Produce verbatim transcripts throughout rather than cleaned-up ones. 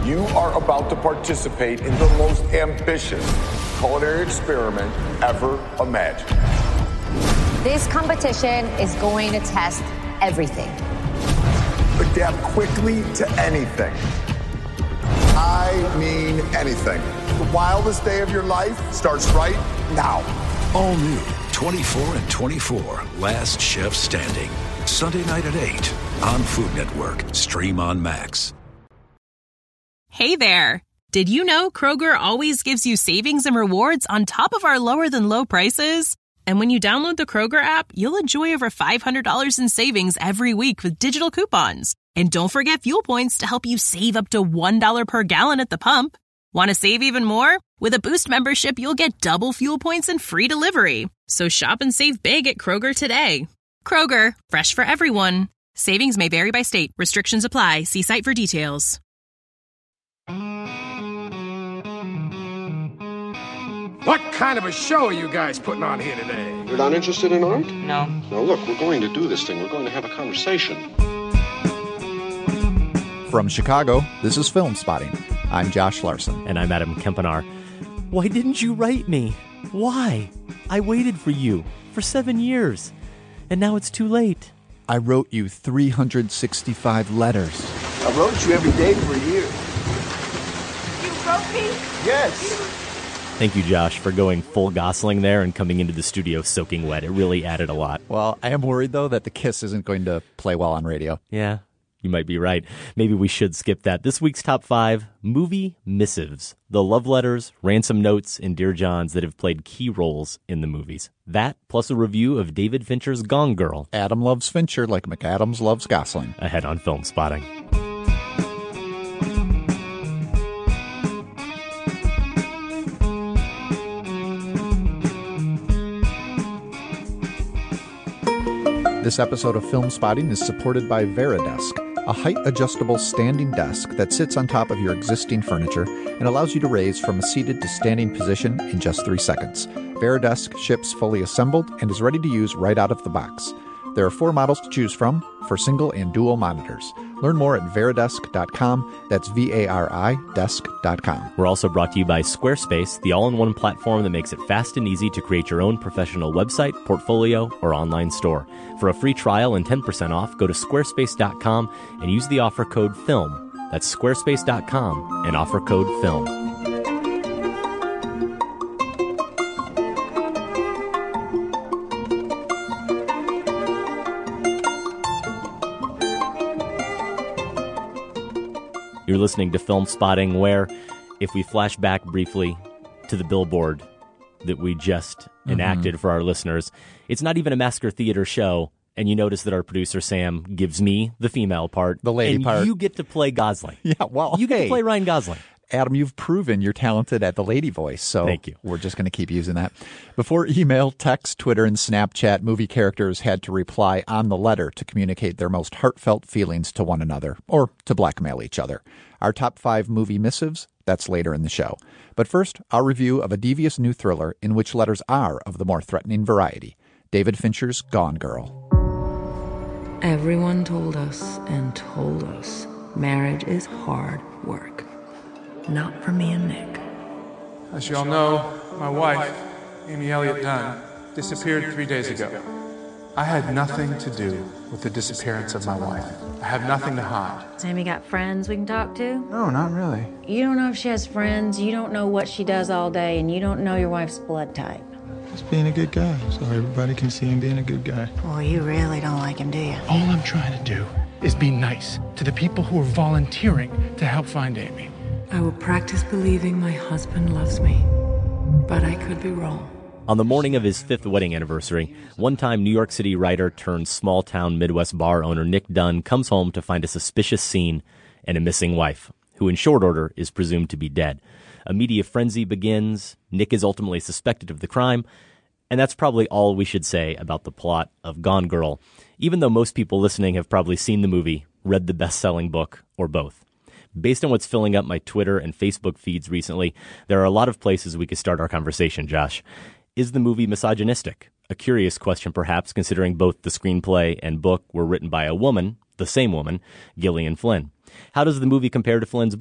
You are about to participate in the most ambitious culinary experiment ever imagined. This competition is going to test everything. Adapt quickly to anything. I mean anything. The wildest day of your life starts right now. All new twenty-four and twenty-four, Last Chef Standing. Sunday night at eight on Food Network. Stream on Max. Hey there. Did you know Kroger always gives you savings and rewards on top of our lower-than-low prices? And when you download the Kroger app, you'll enjoy over five hundred dollars in savings every week with digital coupons. And don't forget fuel points to help you save up to one dollar per gallon at the pump. Want to save even more? With a Boost membership, you'll get double fuel points and free delivery. So shop and save big at Kroger today. Kroger, fresh for everyone. Savings may vary by state. Restrictions apply. See site for details. What kind of a show are you guys putting on here today? You're not interested in art? No. Now look, we're going to do this thing. We're going to have a conversation. From Chicago, this is Film Spotting. I'm Josh Larson. And I'm Adam Kempenar. Why didn't you write me? Why? I waited for you for seven years, and now it's too late. I wrote you three hundred sixty-five letters. I wrote you every day for a year. You wrote me? Yes. Thank you, Josh, for going full Gosling there and coming into the studio soaking wet. It really added a lot. Well, I am worried, though, that the kiss isn't going to play well on radio. Yeah, you might be right. Maybe we should skip that. This week's top five, movie missives. The love letters, ransom notes, and Dear Johns that have played key roles in the movies. That, plus a review of David Fincher's Gone Girl. Adam loves Fincher like McAdams loves Gosling. Ahead on Film Spotting. This episode of Film Spotting is supported by Veridesk, a height-adjustable standing desk that sits on top of your existing furniture and allows you to raise from a seated to standing position in just three seconds. Veridesk ships fully assembled and is ready to use right out of the box. There are four models to choose from for single and dual monitors. Learn more at veridesk dot com. That's V A R I desk dot com. We're also brought to you by Squarespace, the all-in-one platform that makes it fast and easy to create your own professional website, portfolio, or online store. For a free trial and ten percent off, go to squarespace dot com and use the offer code FILM. That's squarespace dot com and offer code FILM. You're listening to Film Spotting, where, if we flash back briefly to the billboard that we just mm-hmm. enacted for our listeners, it's not even a Massacre Theater show, and you notice that our producer, Sam, gives me the female part. The lady and part. And you get to play Gosling. Yeah, well, You get hey. to play Ryan Gosling. Adam, you've proven you're talented at the lady voice, so Thank you. We're just going to keep using that. Before email, text, Twitter, and Snapchat, movie characters had to reply on the letter to communicate their most heartfelt feelings to one another, or to blackmail each other. Our top five movie missives, that's later in the show. But first, our review of a devious new thriller in which letters are of the more threatening variety, David Fincher's Gone Girl. Everyone told us and told us marriage is hard work. Not for me and Nick. As you all know, my wife, Amy Elliott Dunn, disappeared three days ago. I had nothing to do with the disappearance of my wife. I have nothing to hide. Amy got friends we can talk to? No, not really. You don't know if she has friends, you don't know what she does all day, and you don't know your wife's blood type. Just being a good guy, so everybody can see him being a good guy. Well, you really don't like him, do you? All I'm trying to do is be nice to the people who are volunteering to help find Amy. I will practice believing my husband loves me, but I could be wrong. On the morning of his fifth wedding anniversary, one-time New York City writer turned small-town Midwest bar owner Nick Dunn comes home to find a suspicious scene and a missing wife, who in short order is presumed to be dead. A media frenzy begins. Nick is ultimately suspected of the crime, and that's probably all we should say about the plot of Gone Girl, even though most people listening have probably seen the movie, read the best-selling book, or both. Based on what's filling up my Twitter and Facebook feeds recently, there are a lot of places we could start our conversation, Josh. Is the movie misogynistic? A curious question, perhaps, considering both the screenplay and book were written by a woman, the same woman, Gillian Flynn. How does the movie compare to Flynn's book?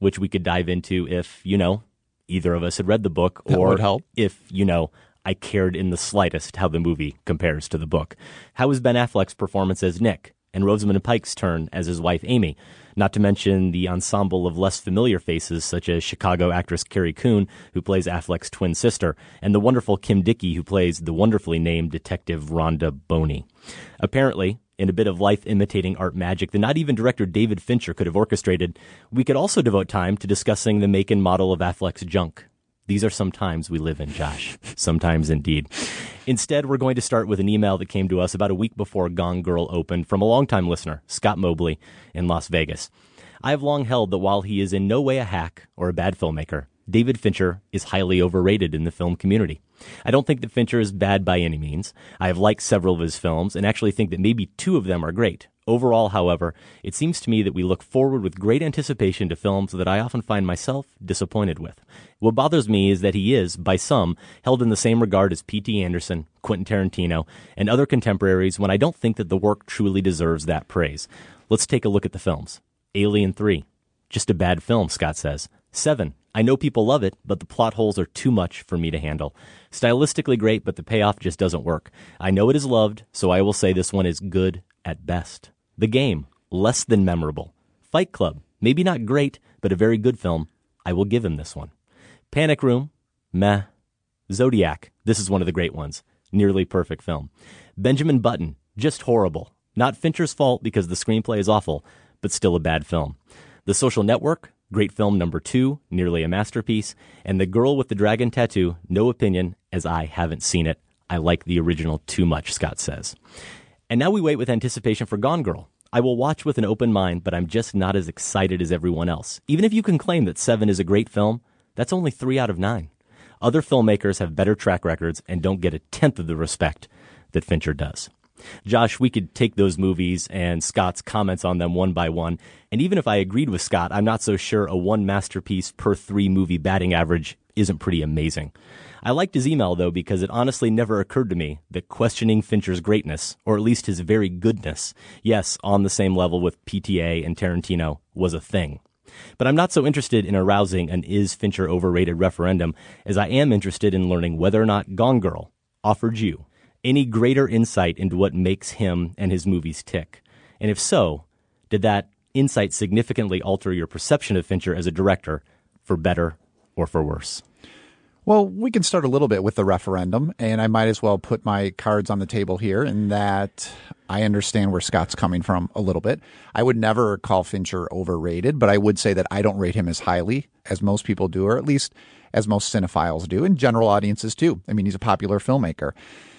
which we could dive into if, you know, either of us had read the book, That or would help. if, you know, I cared in the slightest how the movie compares to the book. How was Ben Affleck's performance as Nick, and Rosamund Pike's turn as his wife Amy? Not to mention the ensemble of less familiar faces such as Chicago actress Carrie Coon, who plays Affleck's twin sister, and the wonderful Kim Dickey, who plays the wonderfully named Detective Rhonda Boney. Apparently, in a bit of life-imitating art magic that not even director David Fincher could have orchestrated, we could also devote time to discussing the make and model of Affleck's junk. These are some times we live in, Josh. Sometimes indeed. Instead, we're going to start with an email that came to us about a week before Gone Girl opened from a longtime listener, Scott Mobley, in Las Vegas. I have long held that while he is in no way a hack or a bad filmmaker, David Fincher is highly overrated in the film community. I don't think that Fincher is bad by any means. I have liked several of his films and actually think that maybe two of them are great. Overall, however, it seems to me that we look forward with great anticipation to films that I often find myself disappointed with. What bothers me is that he is, by some, held in the same regard as P T Anderson, Quentin Tarantino, and other contemporaries when I don't think that the work truly deserves that praise. Let's take a look at the films. Alien three. Just a bad film, Scott says. Seven. I know people love it, but the plot holes are too much for me to handle. Stylistically great, but the payoff just doesn't work. I know it is loved, so I will say this one is good at best. The Game, less than memorable. Fight Club, maybe not great, but a very good film. I will give him this one. Panic Room, meh. Zodiac, this is one of the great ones. Nearly perfect film. Benjamin Button, just horrible. Not Fincher's fault because the screenplay is awful, but still a bad film. The Social Network, great film number two, nearly a masterpiece. And The Girl with the Dragon Tattoo, no opinion, as I haven't seen it. I like the original too much, Scott says. And now we wait with anticipation for Gone Girl. I will watch with an open mind, but I'm just not as excited as everyone else. Even if you can claim that Seven is a great film, that's only three out of nine. Other filmmakers have better track records and don't get a tenth of the respect that Fincher does. Josh, we could take those movies and Scott's comments on them one by one. And even if I agreed with Scott, I'm not so sure a one masterpiece per three movie batting average isn't pretty amazing. I liked his email, though, because it honestly never occurred to me that questioning Fincher's greatness, or at least his very goodness, yes, on the same level with P T A and Tarantino, was a thing. But I'm not so interested in arousing an is Fincher overrated referendum as I am interested in learning whether or not Gone Girl offered you any greater insight into what makes him and his movies tick. And if so, did that insight significantly alter your perception of Fincher as a director, for better or for worse? Well, we can start a little bit with the referendum, and I might as well put my cards on the table here in that I understand where Scott's coming from a little bit. I would never call Fincher overrated, but I would say that I don't rate him as highly as most people do, or at least as most cinephiles do, and general audiences too. I mean, he's a popular filmmaker.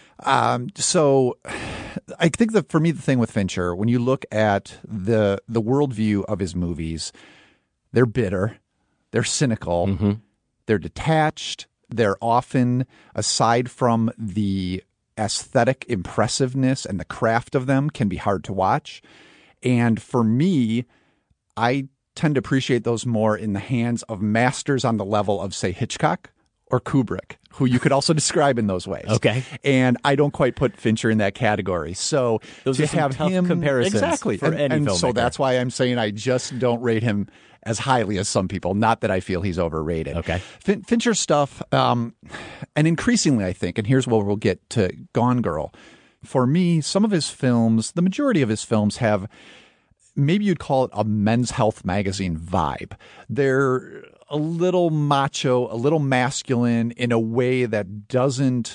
Um, so I think that for me, the thing with Fincher, when you look at the the worldview of his movies, they're bitter, they're cynical, mm-hmm. they're detached. They're often, aside from the aesthetic impressiveness and the craft of them, can be hard to watch. And for me, I tend to appreciate those more in the hands of masters on the level of, say, Hitchcock or Kubrick, who you could also describe in those ways. Okay. And I don't quite put Fincher in that category. So those to are some have tough him comparisons exactly for and, any and filmmaker. So that's why I'm saying I just don't rate him as highly as some people. Not that I feel he's overrated. Okay. Fin- Fincher stuff, um, and increasingly I think, and here's where we'll get to Gone Girl. For me, some of his films, the majority of his films have, maybe you'd call it a Men's Health magazine vibe. They're a little macho, a little masculine in a way that doesn't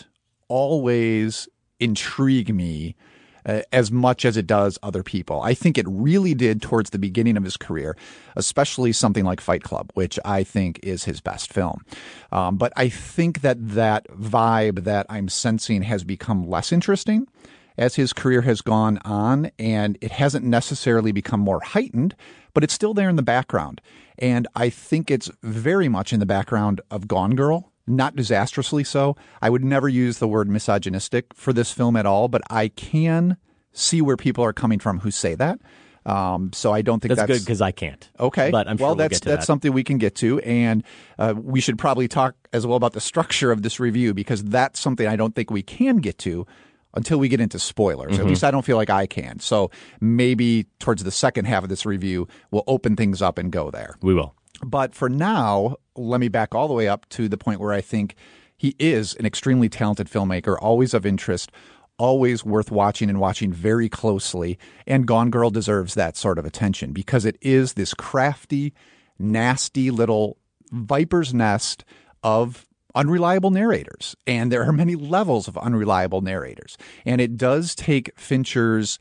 always intrigue me uh, as much as it does other people. I think it really did towards the beginning of his career, especially something like Fight Club, which I think is his best film. Um, but I think that that vibe that I'm sensing has become less interesting as his career has gone on, and it hasn't necessarily become more heightened, but it's still there in the background. And I think it's very much in the background of Gone Girl, not disastrously so. I would never use the word misogynistic for this film at all, but I can see where people are coming from who say that. Um, so I don't think that's, that's good because I can't. Okay. But I'm sure well, we'll that's get to that's that. something we can get to, and uh, we should probably talk as well about the structure of this review, because that's something I don't think we can get to until we get into spoilers. Mm-hmm. At least I don't feel like I can. So maybe towards the second half of this review, we'll open things up and go there. We will. But for now, let me back all the way up to the point where I think he is an extremely talented filmmaker, always of interest, always worth watching and watching very closely. And Gone Girl deserves that sort of attention because it is this crafty, nasty little viper's nest of unreliable narrators. And there are many levels of unreliable narrators. And it does take Fincher's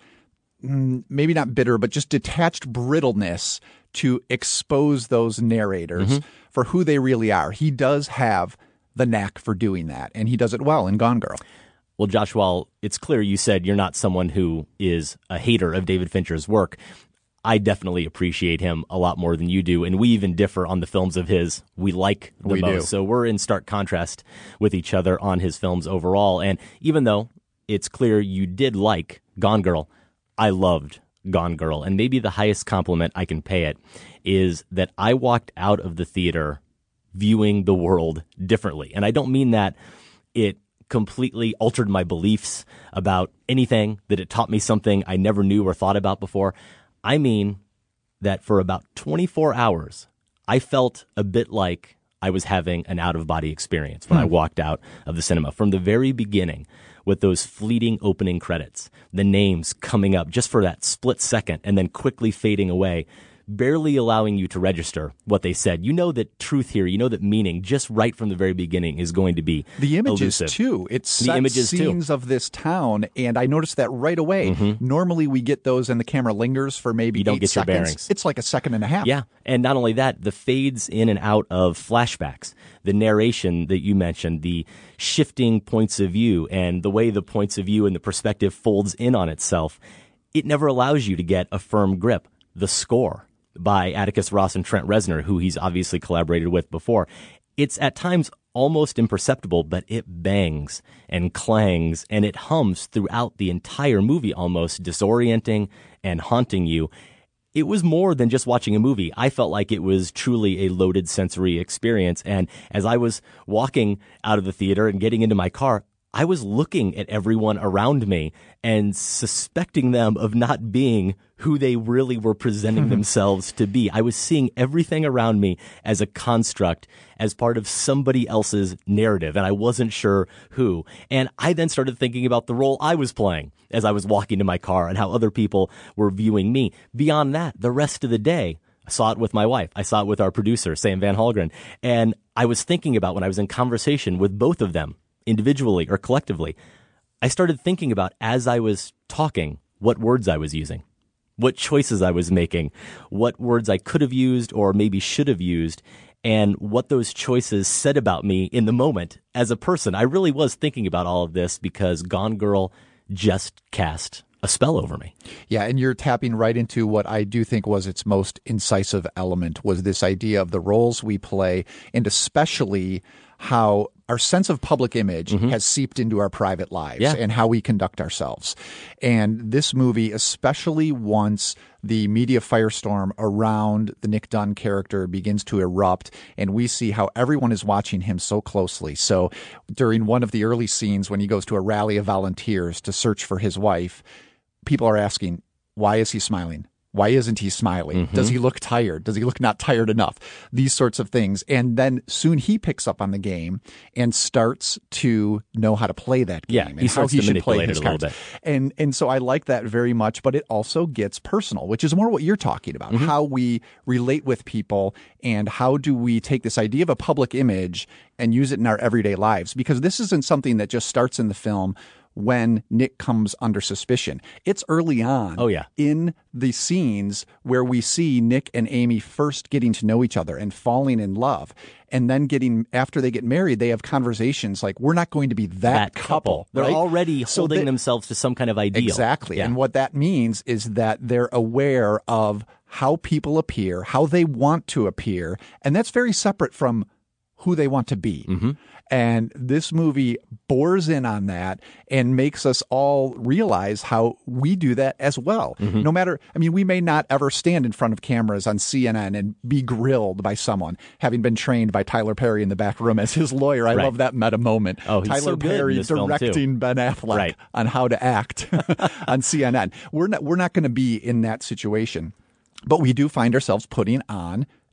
maybe not bitter, but just detached brittleness to expose those narrators mm-hmm. for who they really are. He does have the knack for doing that, and he does it well in Gone Girl. Well, Josh, while it's clear you said you're not someone who is a hater of David Fincher's work, I definitely appreciate him a lot more than you do, and we even differ on the films of his we like the we most. Do. So we're in stark contrast with each other on his films overall, and even though it's clear you did like Gone Girl, I loved Gone Girl, and maybe the highest compliment I can pay it is that I walked out of the theater viewing the world differently. And I don't mean that it completely altered my beliefs about anything, that it taught me something I never knew or thought about before. I mean that for about twenty-four hours, I felt a bit like I was having an out-of-body experience when hmm. I walked out of the cinema. From the very beginning, with those fleeting opening credits, the names coming up just for that split second and then quickly fading away, barely allowing you to register what they said. You know that truth here, you know that meaning just right from the very beginning is going to be the images elusive. Too. It sets the images scenes too. of this town, and I noticed that right away. Mm-hmm. Normally we get those and the camera lingers for maybe you don't eight get seconds. Your bearings. It's like a second and a half. Yeah, and not only that, the fades in and out of flashbacks, the narration that you mentioned, the shifting points of view, and the way the points of view and the perspective folds in on itself, it never allows you to get a firm grip. The score by Atticus Ross and Trent Reznor, who he's obviously collaborated with before, it's at times almost imperceptible, but it bangs and clangs and it hums throughout the entire movie, almost disorienting and haunting you. It was more than just watching a movie. I felt like it was truly a loaded sensory experience. And as I was walking out of the theater and getting into my car, I was looking at everyone around me and suspecting them of not being who they really were presenting themselves to be. I was seeing everything around me as a construct, as part of somebody else's narrative, and I wasn't sure who. And I then started thinking about the role I was playing as I was walking to my car and how other people were viewing me. Beyond that, the rest of the day, I saw it with my wife. I saw it with our producer, Sam Van Halgren. And I was thinking about when I was in conversation with both of them, individually or collectively, I started thinking about, as I was talking, what words I was using, what choices I was making, what words I could have used or maybe should have used, and what those choices said about me in the moment as a person. I really was thinking about all of this because Gone Girl just cast a spell over me. Yeah, and you're tapping right into what I do think was its most incisive element, was this idea of the roles we play, and especially how our sense of public image mm-hmm. has seeped into our private lives yeah. and how we conduct ourselves. And this movie, especially once the media firestorm around the Nick Dunn character begins to erupt, and we see how everyone is watching him so closely. So during one of the early scenes when he goes to a rally of volunteers to search for his wife, people are asking, why is he smiling? Why isn't he smiling? Mm-hmm. Does he look tired? Does he look not tired enough? These sorts of things. And then soon he picks up on the game and starts to know how to play that game. Yeah, and he how starts he to should manipulate play his it a little cards. bit. And, and so I like that very much, but it also gets personal, which is more what you're talking about, mm-hmm. how we relate with people and how do we take this idea of a public image and use it in our everyday lives. Because this isn't something that just starts in the film when Nick comes under suspicion. It's early on oh, yeah. in the scenes where we see Nick and Amy first getting to know each other and falling in love. And then getting, after they get married, they have conversations like, we're not going to be that, that couple. couple. They're right? already so holding they, themselves to some kind of ideal. Exactly. Yeah. And what that means is that they're aware of how people appear, how they want to appear. And that's very separate from who they want to be. Mm-hmm. And this movie bores in on that and makes us all realize how we do that as well. Mm-hmm. No matter, I mean, we may not ever stand in front of cameras on C N N and be grilled by someone, having been trained by Tyler Perry in the back room as his lawyer. I right. love that meta moment. Oh, he's Tyler so good Perry in this directing film too. Ben Affleck right. on how to act on C N N. We're not, we're not going to be in that situation, but we do find ourselves putting on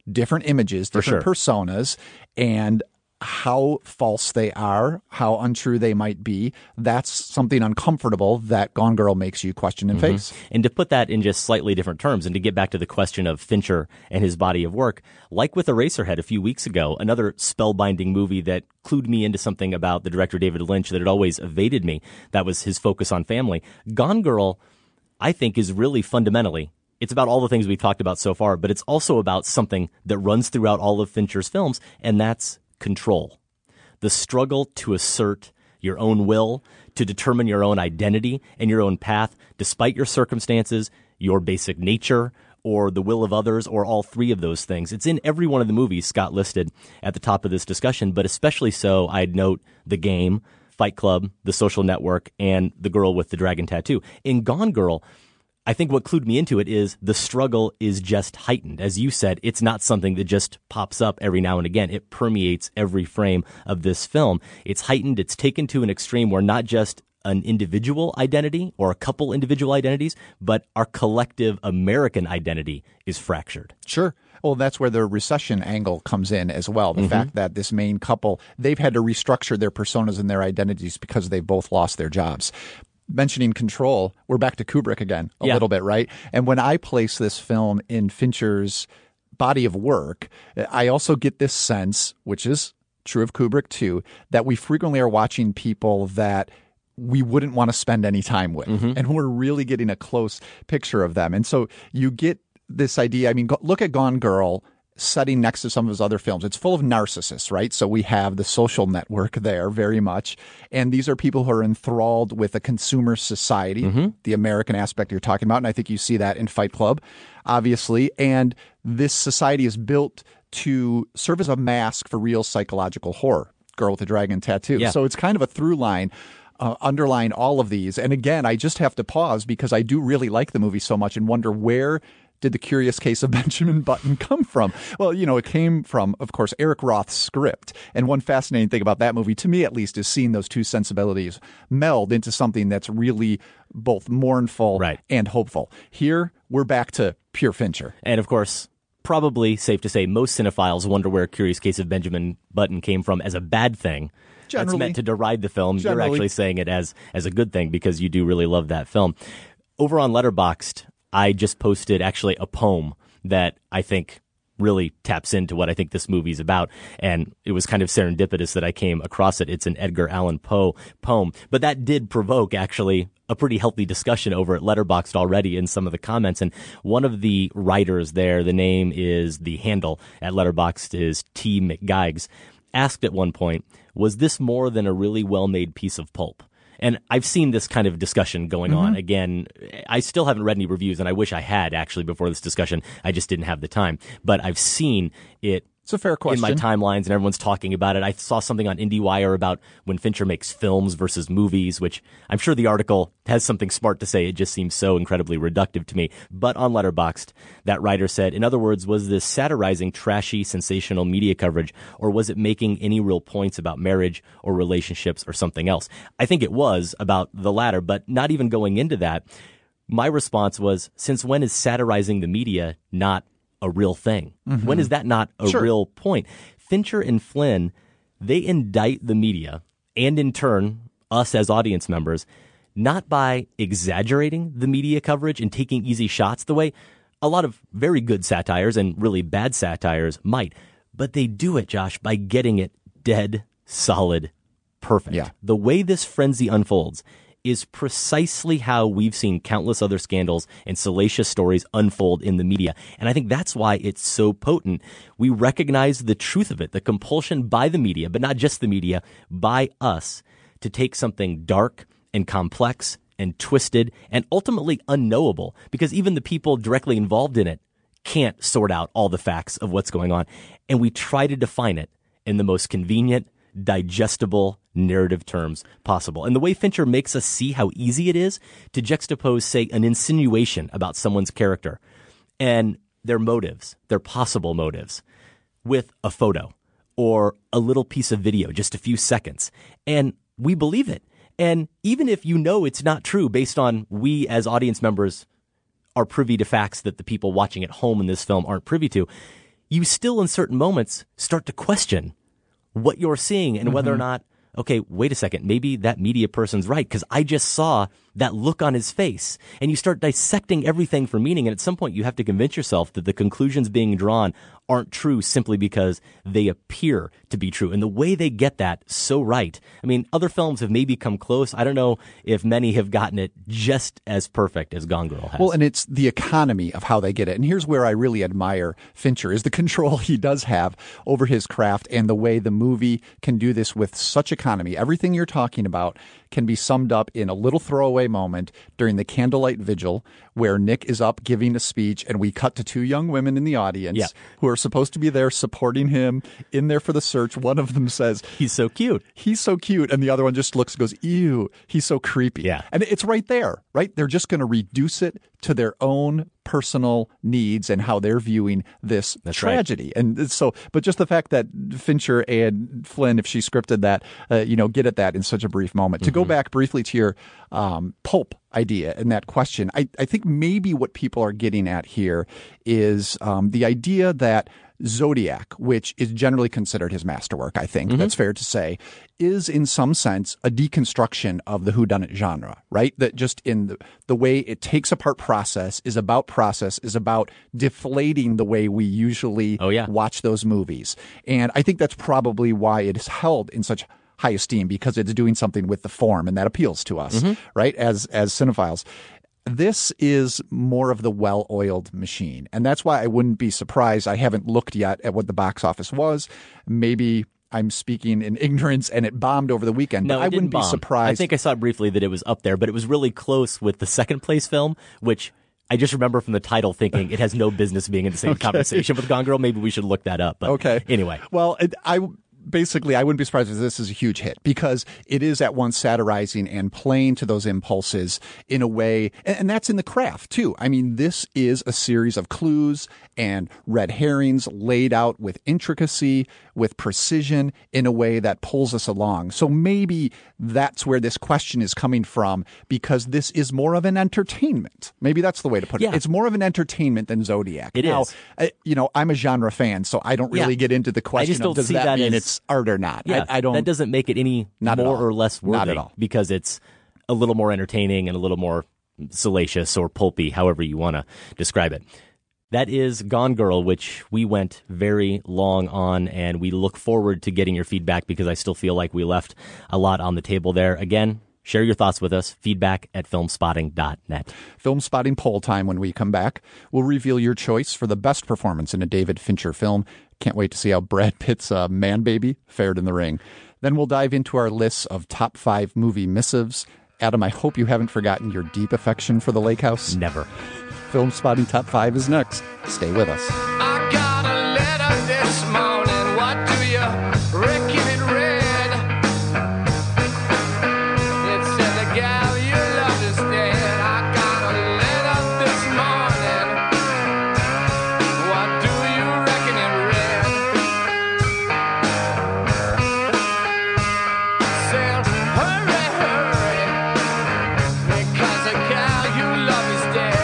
different images, different sure. personas, and how false they are, how untrue they might be. That's something uncomfortable that Gone Girl makes you question and Mm-hmm. face. And to put that in just slightly different terms, and to get back to the question of Fincher and his body of work, like with Eraserhead a few weeks ago, another spellbinding movie that clued me into something about the director David Lynch that had always evaded me, that was his focus on family. Gone Girl, I think, is really fundamentally, it's about all the things we've talked about so far, but it's also about something that runs throughout all of Fincher's films, and that's control. The struggle to assert your own will, to determine your own identity and your own path, despite your circumstances, your basic nature, or the will of others, or all three of those things. It's in every one of the movies Scott listed at the top of this discussion, but especially so, I'd note The Game, Fight Club, The Social Network, and The Girl with the Dragon Tattoo. In Gone Girl, I think what clued me into it is the struggle is just heightened. As you said, it's not something that just pops up every now and again. It permeates every frame of this film. It's heightened. It's taken to an extreme where not just an individual identity or a couple individual identities, but our collective American identity is fractured. Sure. Well, that's where the recession angle comes in as well. The Mm-hmm. fact that this main couple, they've had to restructure their personas and their identities because they've both lost their jobs. Mentioning control, we're back to Kubrick again a Yeah. little bit, right? And when I place this film in Fincher's body of work, I also get this sense, which is true of Kubrick too, that we frequently are watching people that we wouldn't want to spend any time with. Mm-hmm. And we're really getting a close picture of them. And so you get this idea. I mean, go, look at Gone Girl setting next to some of his other films. It's full of narcissists, right? So we have The Social Network there very much. And these are people who are enthralled with a consumer society, Mm-hmm. the American aspect you're talking about. And I think you see that in Fight Club, obviously. And this society is built to serve as a mask for real psychological horror. Girl with the Dragon Tattoo. Yeah. So it's kind of a through line uh, underlying all of these. And again, I just have to pause because I do really like the movie so much and wonder where did The Curious Case of Benjamin Button come from? Well, you know, it came from, of course, Eric Roth's script. And one fascinating thing about that movie, to me at least, is seeing those two sensibilities meld into something that's really both mournful Right. and hopeful. Here, we're back to pure Fincher. And of course, probably safe to say most cinephiles wonder where Curious Case of Benjamin Button came from as a bad thing. That's Generally. meant to deride the film. Generally. You're actually saying it as as a good thing because you do really love that film. Over on Letterboxd, I just posted actually a poem that I think really taps into what I think this movie's about. And it was kind of serendipitous that I came across it. It's an Edgar Allan Poe poem. But that did provoke actually a pretty healthy discussion over at Letterboxd already in some of the comments. And one of the writers there, the name is, the handle at Letterboxd is T. McGeigs, asked at one point, was this more than a really well-made piece of pulp? And I've seen this kind of discussion going Mm-hmm. on. Again, I still haven't read any reviews, and I wish I had actually before this discussion. I just didn't have the time. But I've seen it It's a fair question. in my timelines, and everyone's talking about it. I saw something on IndieWire about when Fincher makes films versus movies, which I'm sure the article has something smart to say. It just seems so incredibly reductive to me. But on Letterboxd, that writer said, in other words, was this satirizing trashy, sensational media coverage, or was it making any real points about marriage or relationships or something else? I think it was about the latter, but not even going into that. My response was, since when is satirizing the media not a real thing? Mm-hmm. When is that not a Sure. real point? Fincher and Flynn, they indict the media and in turn us as audience members, not by exaggerating the media coverage and taking easy shots the way a lot of very good satires and really bad satires might, but they do it, Josh, by getting it dead, solid, perfect. Yeah. The way this frenzy unfolds is precisely how we've seen countless other scandals and salacious stories unfold in the media. And I think that's why it's so potent. We recognize the truth of it, the compulsion by the media, but not just the media, by us, to take something dark and complex and twisted and ultimately unknowable, because even the people directly involved in it can't sort out all the facts of what's going on. And we try to define it in the most convenient, digestible narrative terms possible. And the way Fincher makes us see how easy it is to juxtapose, say, an insinuation about someone's character and their motives, their possible motives, with a photo or a little piece of video, just a few seconds. And we believe it. And even if you know it's not true based on we as audience members are privy to facts that the people watching at home in this film aren't privy to, you still in certain moments start to question what you're seeing and mm-hmm. whether or not, okay, wait a second, maybe that media person's right because I just saw that look on his face. And you start dissecting everything for meaning. And at some point you have to convince yourself that the conclusions being drawn aren't true simply because they appear to be true. And the way they get that so right. I mean, other films have maybe come close. I don't know if many have gotten it just as perfect as Gone Girl has. Well, and it's the economy of how they get it. And here's where I really admire Fincher is the control he does have over his craft and the way the movie can do this with such economy. Everything you're talking about can be summed up in a little throwaway moment during the candlelight vigil where Nick is up giving a speech and we cut to two young women in the audience yeah. who are supposed to be there supporting him in there for the search. One of them says, he's so cute. He's so cute. And the other one just looks and goes, ew, he's so creepy. Yeah. And it's right there, right? They're just going to reduce it to their own personal needs and how they're viewing this That's tragedy. Right. And so, but just the fact that Fincher and Flynn, if she scripted that, uh, you know, get at that in such a brief moment. Mm-hmm. To go back briefly to your um, pulp idea and that question, I, I think maybe what people are getting at here is um, the idea that Zodiac, which is generally considered his masterwork, I think, mm-hmm. that's fair to say, is in some sense a deconstruction of the whodunit genre, right? That just in the, the way it takes apart process, is about process, is about deflating the way we usually oh, yeah. watch those movies. And I think that's probably why it is held in such high esteem, because it's doing something with the form, and that appeals to us, mm-hmm. right, as as cinephiles. This is more of the well-oiled machine. And that's why I wouldn't be surprised. I haven't looked yet at what the box office was. Maybe I'm speaking in ignorance and it bombed over the weekend. No, but I wouldn't bomb. be surprised. I think I saw briefly that it was up there, but it was really close with the second place film, which I just remember from the title thinking it has no business being in the same okay. conversation with Gone Girl. Maybe we should look that up. But okay. Anyway. Well, it, I... Basically, I wouldn't be surprised if this is a huge hit because it is at once satirizing and playing to those impulses in a way, and, and that's in the craft too. I mean, this is a series of clues and red herrings laid out with intricacy, with precision in a way that pulls us along. So maybe that's where this question is coming from, because this is more of an entertainment. Maybe that's the way to put it. Yeah. It's more of an entertainment than Zodiac. It now, is. I, you know, I'm a genre fan, so I don't really yeah. get into the question I just don't of does see that, that mean as, it's art or not. Yeah, I, I don't. That doesn't make it any not more or less worthy. Not at all. Because it's a little more entertaining and a little more salacious or pulpy, however you want to describe it. That is Gone Girl, which we went very long on, and we look forward to getting your feedback because I still feel like we left a lot on the table there. Again, share your thoughts with us. Feedback at filmspotting dot net. Film Spotting poll time when we come back. We'll reveal your choice for the best performance in a David Fincher film. Can't wait to see how Brad Pitt's uh, Man Baby fared in the ring. Then we'll dive into our lists of top five movie missives. Adam, I hope you haven't forgotten your deep affection for the Lake House. Never. Film Spotting Top five is next. Stay with us. I got a letter this morning. What do you reckon it read? It said the gal you loved is dead. I got a letter this morning. What do you reckon it read? Said hurry, hurry, because the gal you love is dead.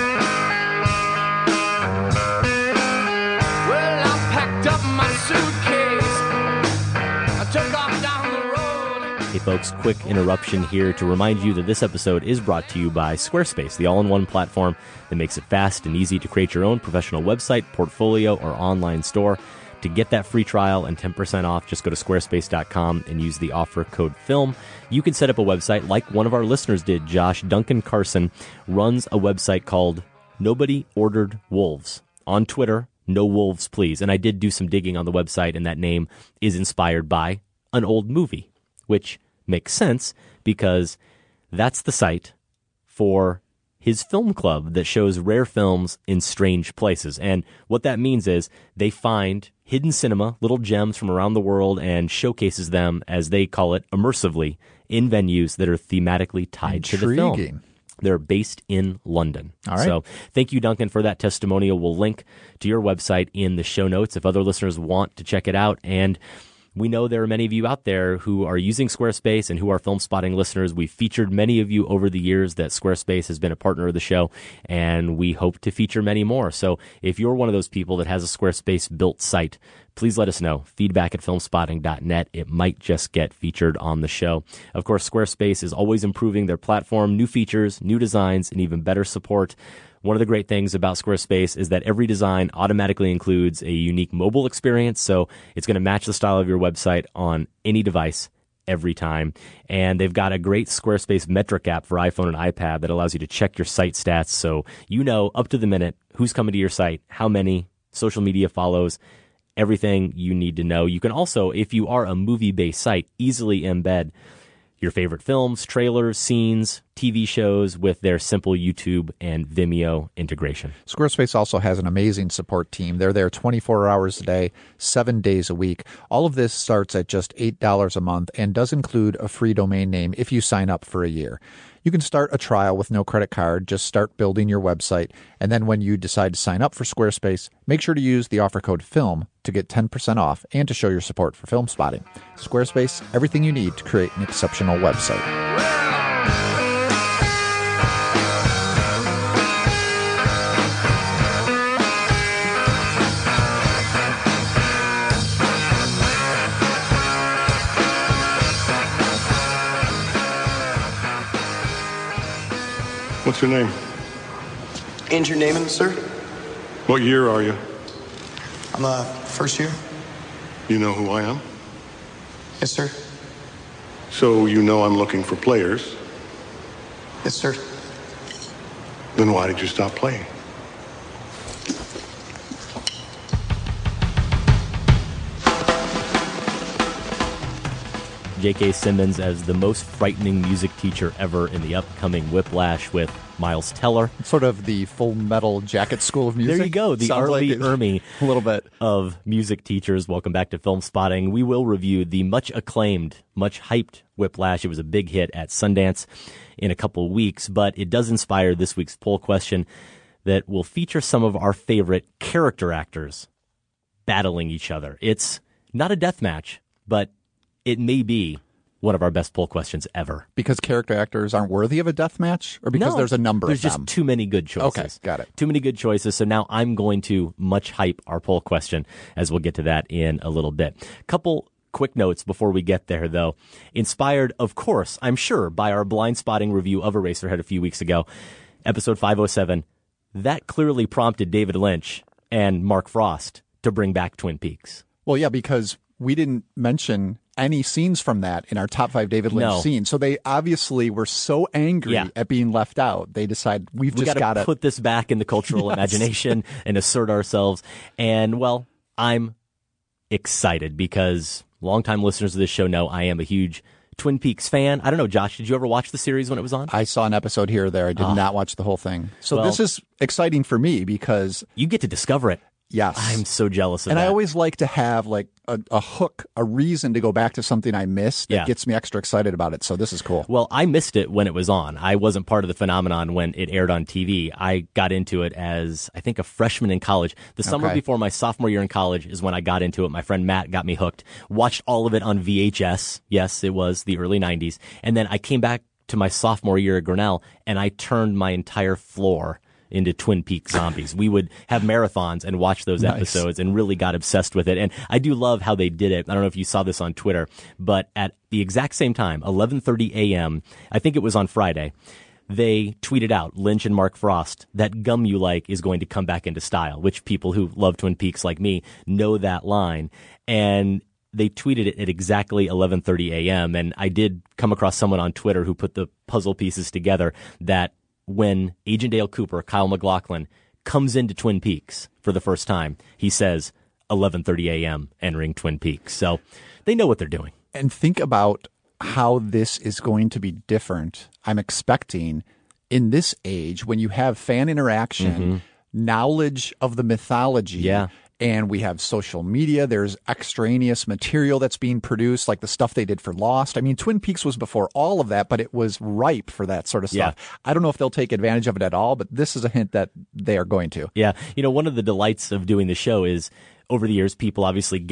Hey folks, quick interruption here to remind you that this episode is brought to you by Squarespace, the all-in-one platform that makes it fast and easy to create your own professional website, portfolio, or online store. To get that free trial and ten percent off, just go to squarespace dot com and use the offer code FILM. You can set up a website like one of our listeners did. Josh Duncan Carson runs a website called Nobody Ordered Wolves. On Twitter, no wolves, please. And I did do some digging on the website, and that name is inspired by an old movie, which makes sense because that's the site for his film club that shows rare films in strange places. And what that means is they find hidden cinema, little gems from around the world, and showcases them, as they call it, immersively in venues that are thematically tied to the film. They're based in London. All right. So thank you, Duncan, for that testimonial. We'll link to your website in the show notes if other listeners want to check it out. And we know there are many of you out there who are using Squarespace and who are Film Spotting listeners. We've featured many of you over the years that Squarespace has been a partner of the show, and we hope to feature many more. So if you're one of those people that has a Squarespace-built site, please let us know. Feedback at filmspotting dot net. It might just get featured on the show. Of course, Squarespace is always improving their platform, new features, new designs, and even better support. One of the great things about Squarespace is that every design automatically includes a unique mobile experience, so it's going to match the style of your website on any device every time. And they've got a great Squarespace metric app for iPhone and iPad that allows you to check your site stats, so you know up to the minute who's coming to your site, how many social media follows, everything you need to know. You can also, if you are a movie-based site, easily embed your favorite films, trailers, scenes, T V shows with their simple YouTube and Vimeo integration. Squarespace also has an amazing support team. They're there twenty-four hours a day, seven days a week. All of this starts at just eight dollars a month and does include a free domain name if you sign up for a year. You can start a trial with no credit card, just start building your website, and then when you decide to sign up for Squarespace, make sure to use the offer code FILM to get ten percent off and to show your support for Film Spotting. Squarespace, everything you need to create an exceptional website. What's your name? And your name, sir? What year are you? I'm uh, first year. You know who I am? Yes, sir. So you know I'm looking for players? Yes, sir. Then why did you stop playing? J K. Simmons as the most frightening music teacher ever in the upcoming Whiplash with Miles Teller. Sort of the Full Metal Jacket School of Music. There you go, the Sounds Arlie like Ermy a little bit of music teachers. Welcome back to Film Spotting. We will review the much acclaimed, much hyped Whiplash. It was a big hit at Sundance in a couple weeks, but it does inspire this week's poll question that will feature some of our favorite character actors battling each other. It's not a death match, but it may be one of our best poll questions ever. Because character actors aren't worthy of a death match? Or because no, there's a number there's of them? There's just too many good choices. Okay, got it. Too many good choices. So now I'm going to much hype our poll question, as we'll get to that in a little bit. Couple quick notes before we get there, though. Inspired, of course, I'm sure, by our blind spotting review of Eraserhead a few weeks ago, episode five oh seven. That clearly prompted David Lynch and Mark Frost to bring back Twin Peaks. Well, yeah, because we didn't mention any scenes from that in our top five David Lynch no. scenes. So they obviously were so angry yeah. at being left out. They decided we've we just got to put this back in the cultural yes. imagination and assert ourselves. And, well, I'm excited because longtime listeners of this show know I am a huge Twin Peaks fan. I don't know, Josh, did you ever watch the series when it was on? I saw an episode here or there. I did oh. not watch the whole thing. So well, this is exciting for me because you get to discover it. Yes. I'm so jealous of and that. And I always like to have like a, a hook, a reason to go back to something I missed that yeah. gets me extra excited about it. So this is cool. Well, I missed it when it was on. I wasn't part of the phenomenon when it aired on T V. I got into it as, I think, a freshman in college. The summer okay. before my sophomore year in college is when I got into it. My friend Matt got me hooked. Watched all of it on V H S. Yes, it was the early nineties. And then I came back to my sophomore year at Grinnell, and I turned my entire floor into Twin Peaks zombies. We would have marathons and watch those nice. episodes and really got obsessed with it. And I do love how they did it. I don't know if you saw this on Twitter, but at the exact same time, eleven thirty a.m., I think it was on Friday, they tweeted out, Lynch and Mark Frost, that Gum You Like is going to come back into style, which people who love Twin Peaks like me know that line. And they tweeted it at exactly eleven thirty a.m. And I did come across someone on Twitter who put the puzzle pieces together that when Agent Dale Cooper, Kyle MacLachlan, comes into Twin Peaks for the first time, he says eleven thirty a.m. entering Twin Peaks. So they know what they're doing. And think about how this is going to be different. I'm expecting in this age when you have fan interaction, mm-hmm. knowledge of the mythology. Yeah. And we have social media. There's extraneous material that's being produced, like the stuff they did for Lost. I mean, Twin Peaks was before all of that, but it was ripe for that sort of stuff. Yeah. I don't know if they'll take advantage of it at all, but this is a hint that they are going to. Yeah. You know, one of the delights of doing the show is over the years, people obviously get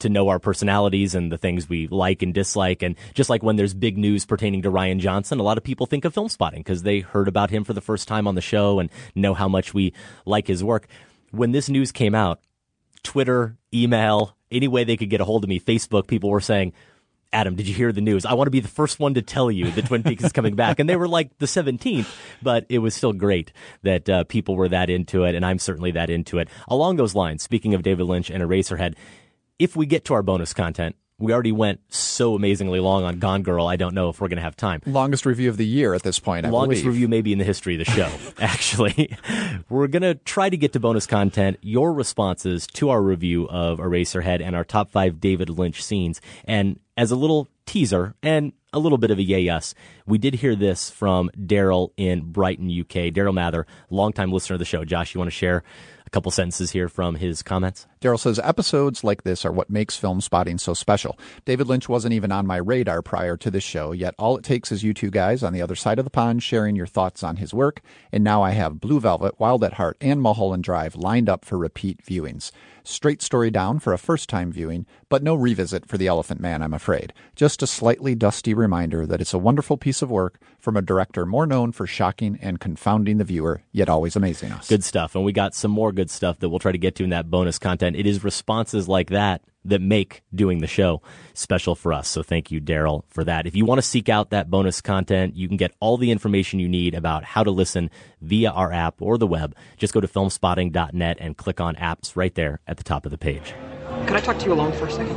to know our personalities and the things we like and dislike. And just like when there's big news pertaining to Rian Johnson, a lot of people think of Film Spotting because they heard about him for the first time on the show and know how much we like his work. When this news came out, Twitter, email, any way they could get a hold of me, Facebook, people were saying, Adam, did you hear the news? I want to be the first one to tell you that Twin Peaks is coming back. And they were like the seventeenth, but it was still great that uh, people were that into it, and I'm certainly that into it. Along those lines, speaking of David Lynch and Eraserhead, if we get to our bonus content, we already went so amazingly long on Gone Girl, I don't know if we're going to have time. Longest review of the year at this point, I Longest believe. review maybe in the history of the show, actually. We're going to try to get to bonus content, your responses to our review of Eraserhead and our top five David Lynch scenes. And as a little teaser and a little bit of a yay-us, we did hear this from Daryl in Brighton, U K. Daryl Mather, longtime listener of the show. Josh, you want to share a couple sentences here from his comments? Daryl says, episodes like this are what makes Film Spotting so special. David Lynch wasn't even on my radar prior to this show, yet all it takes is you two guys on the other side of the pond sharing your thoughts on his work, and now I have Blue Velvet, Wild at Heart, and Mulholland Drive lined up for repeat viewings. Straight story down for a first-time viewing, but no revisit for The Elephant Man, I'm afraid. Just a slightly dusty reminder that it's a wonderful piece of work from a director more known for shocking and confounding the viewer, yet always amazing us. Good stuff, and we got some more good stuff that we'll try to get to in that bonus content. It is responses like that that make doing the show special for us. So thank you, Daryl, for that. If you want to seek out that bonus content, you can get all the information you need about how to listen via our app or the web. Just go to film spotting dot net and click on apps right there at the top of the page. Could I talk to you alone for a second?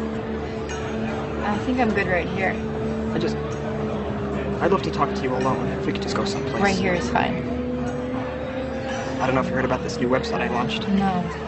I think I'm good right here. I just... I'd love to talk to you alone if we could just go someplace. Right here is fine. I don't know if you heard about this new website I launched. No.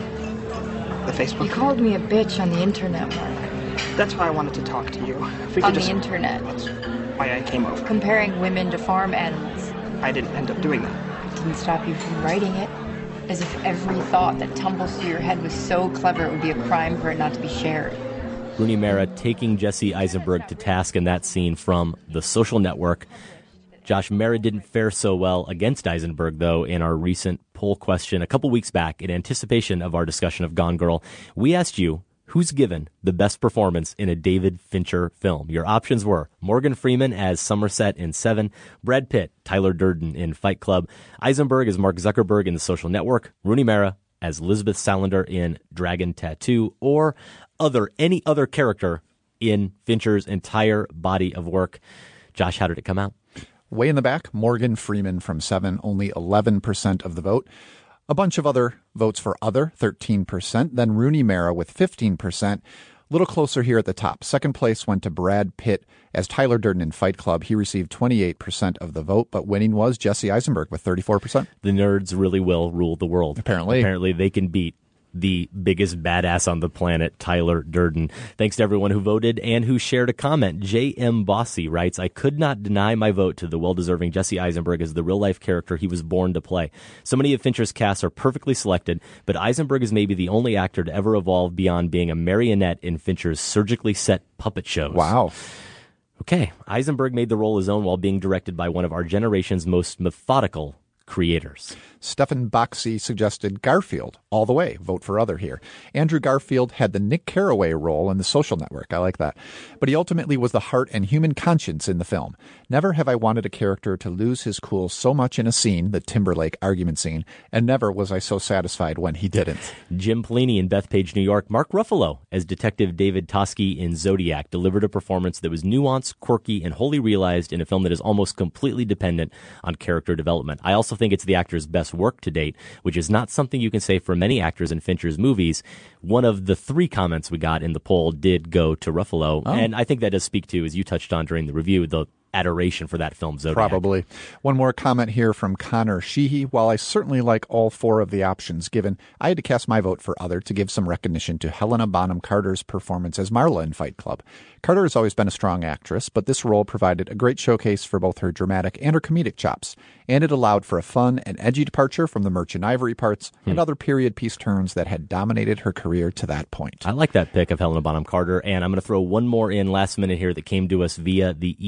The Facebook? You called me a bitch on the internet, Mark. That's why I wanted to talk to you. If we on could the just... internet. That's why I came over. Comparing women to farm animals. I didn't end up doing that. It didn't stop you from writing it. As if every thought that tumbles through your head was so clever it would be a crime for it not to be shared. Rooney Mara taking Jesse Eisenberg to task in that scene from The Social Network. Josh, Mara didn't fare so well against Eisenberg, though, in our recent poll question a couple weeks back in anticipation of our discussion of Gone Girl. We asked you, who's given the best performance in a David Fincher film? Your options were Morgan Freeman as Somerset in Seven, Brad Pitt, Tyler Durden in Fight Club, Eisenberg as Mark Zuckerberg in The Social Network, Rooney Mara as Elizabeth Salander in Dragon Tattoo, or other any other character in Fincher's entire body of work. Josh, how did it come out? Way in the back, Morgan Freeman from Seven, only eleven percent of the vote. A bunch of other votes for other, thirteen percent. Then Rooney Mara with fifteen percent. A little closer here at the top. Second place went to Brad Pitt as Tyler Durden in Fight Club. He received twenty-eight percent of the vote, but winning was Jesse Eisenberg with thirty-four percent. The nerds really will rule the world. Apparently. Apparently they can beat the biggest badass on the planet, Tyler Durden. Thanks to everyone who voted and who shared a comment. J M. Bossy writes, I could not deny my vote to the well-deserving Jesse Eisenberg as the real-life character he was born to play. So many of Fincher's casts are perfectly selected, but Eisenberg is maybe the only actor to ever evolve beyond being a marionette in Fincher's surgically set puppet shows. Wow. Okay, Eisenberg made the role his own while being directed by one of our generation's most methodical creators. Stephen Boxey suggested Garfield all the way. Vote for other here. Andrew Garfield had the Nick Carraway role in The Social Network. I like that. But he ultimately was the heart and human conscience in the film. Never have I wanted a character to lose his cool so much in a scene, the Timberlake argument scene, and never was I so satisfied when he didn't. Jim Pliny in Bethpage, New York. Mark Ruffalo as Detective David Toschi in Zodiac delivered a performance that was nuanced, quirky, and wholly realized in a film that is almost completely dependent on character development. I also think it's the actor's best work to date, which is not something you can say for many actors in Fincher's movies. One of the three comments we got in the poll did go to Ruffalo, oh. and I think that does speak to, as you touched on during the review, the adoration for that film, Zodiac. Probably. One more comment here from Connor Sheehy. While I certainly like all four of the options given, I had to cast my vote for other to give some recognition to Helena Bonham Carter's performance as Marla in Fight Club. Carter has always been a strong actress, but this role provided a great showcase for both her dramatic and her comedic chops, and it allowed for a fun and edgy departure from the Merchant Ivory parts hmm. and other period piece turns that had dominated her career to that point. I like that pick of Helena Bonham Carter, and I'm going to throw one more in last minute here that came to us via the email back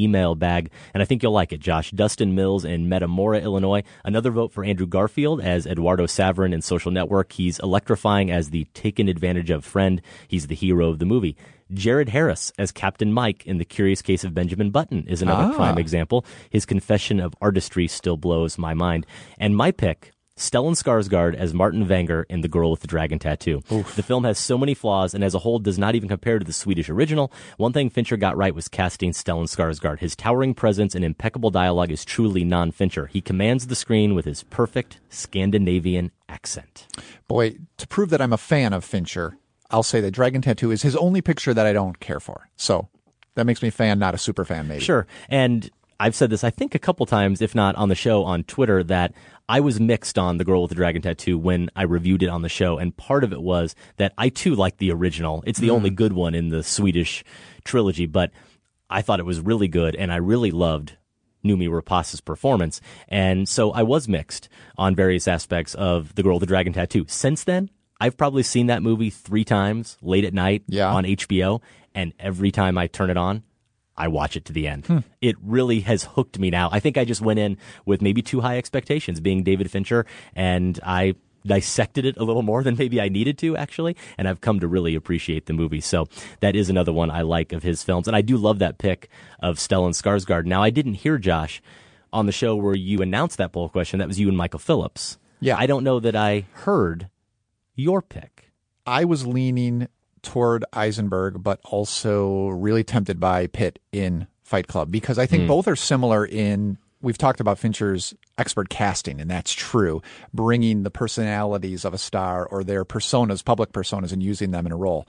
bag, and I think you'll like it, Josh. Dustin Mills in Metamora, Illinois. Another vote for Andrew Garfield as Eduardo Saverin in Social Network. He's electrifying as the taken advantage of friend. He's the hero of the movie. Jared Harris as Captain Mike in The Curious Case of Benjamin Button is another Ah. prime example. His confession of artistry still blows my mind. And my pick, Stellan Skarsgård as Martin Wenger in The Girl with the Dragon Tattoo. Oof. The film has so many flaws and as a whole does not even compare to the Swedish original. One thing Fincher got right was casting Stellan Skarsgård. His towering presence and impeccable dialogue is truly non-Fincher. He commands the screen with his perfect Scandinavian accent. Boy, to prove that I'm a fan of Fincher, I'll say that Dragon Tattoo is his only picture that I don't care for. So that makes me a fan, not a super fan, maybe. Sure. And I've said this, I think, a couple times, if not on the show, on Twitter, that I was mixed on The Girl with the Dragon Tattoo when I reviewed it on the show. And part of it was that I, too, like the original. It's the Mm. only good one in the Swedish trilogy, but I thought it was really good, and I really loved Noomi Rapace's performance. And so I was mixed on various aspects of The Girl with the Dragon Tattoo. Since then, I've probably seen that movie three times late at night Yeah. on H B O, and every time I turn it on, I watch it to the end. Hmm. It really has hooked me now. I think I just went in with maybe too high expectations, being David Fincher, and I dissected it a little more than maybe I needed to, actually, and I've come to really appreciate the movie. So that is another one I like of his films, and I do love that pick of Stellan Skarsgård. Now, I didn't hear, Josh, on the show where you announced that poll question. That was you and Michael Phillips. Yeah. I don't know that I heard your pick. I was leaning toward Eisenberg, but also really tempted by Pitt in Fight Club, because I think Mm. both are similar in, we've talked about Fincher's expert casting, and that's true, bringing the personalities of a star or their personas, public personas, and using them in a role.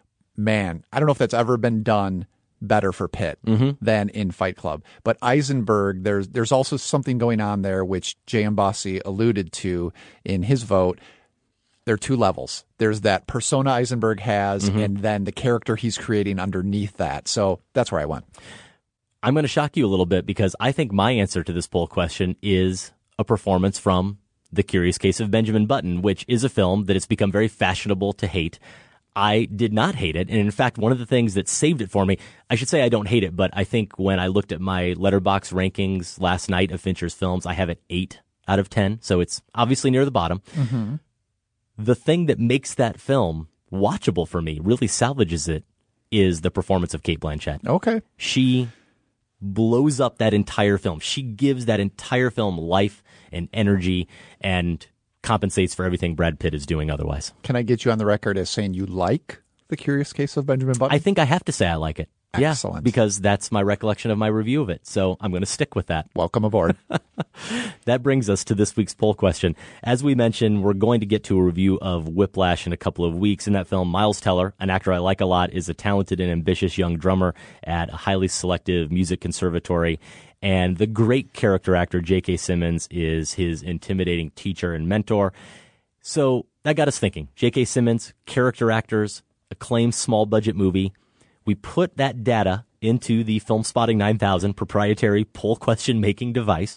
Man, I don't know if that's ever been done better for Pitt Mhm. than in Fight Club. But Eisenberg, there's there's also something going on there, which J M. Bossi alluded to in his vote. There are two levels. There's that persona Eisenberg has, Mhm. and then the character he's creating underneath that. So that's where I went. I'm going to shock you a little bit because I think my answer to this poll question is a performance from The Curious Case of Benjamin Button, which is a film that it's become very fashionable to hate. I did not hate it. And in fact, one of the things that saved it for me, I should say I don't hate it, but I think when I looked at my Letterboxd rankings last night of Fincher's films, I have it eight out of ten. So it's obviously near the bottom. Mm-hmm. The thing that makes that film watchable for me, really salvages it, is the performance of Cate Blanchett. Okay. She blows up that entire film. She gives that entire film life and energy and compensates for everything Brad Pitt is doing otherwise. Can I get you on the record as saying you like The Curious Case of Benjamin Button? I think I have to say I like it. Excellent. Yeah, because that's my recollection of my review of it. So I'm going to stick with that. Welcome aboard. That brings us to this week's poll question. As we mentioned, we're going to get to a review of Whiplash in a couple of weeks. In that film, Miles Teller, an actor I like a lot, is a talented and ambitious young drummer at a highly selective music conservatory. And the great character actor J K. Simmons is his intimidating teacher and mentor. So that got us thinking. J K. Simmons, character actors, acclaimed small budget movie. We put that data into the Film Spotting nine thousand proprietary poll question making device,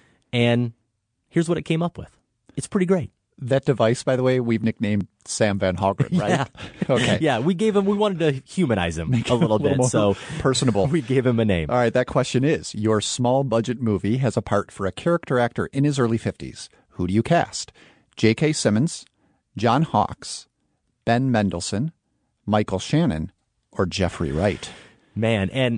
and here's what it came up with. It's pretty great. That device, by the way, we've nicknamed Sam Van Hallgren, right? Yeah. Okay. Yeah, we gave him, we wanted to humanize him Make a him little a little bit, more so personable. we gave him a name. All right, that question is, your small budget movie has a part for a character actor in his early fifties. Who do you cast? J K. Simmons, John Hawkes, Ben Mendelsohn, Michael Shannon, or Jeffrey Wright? Man, and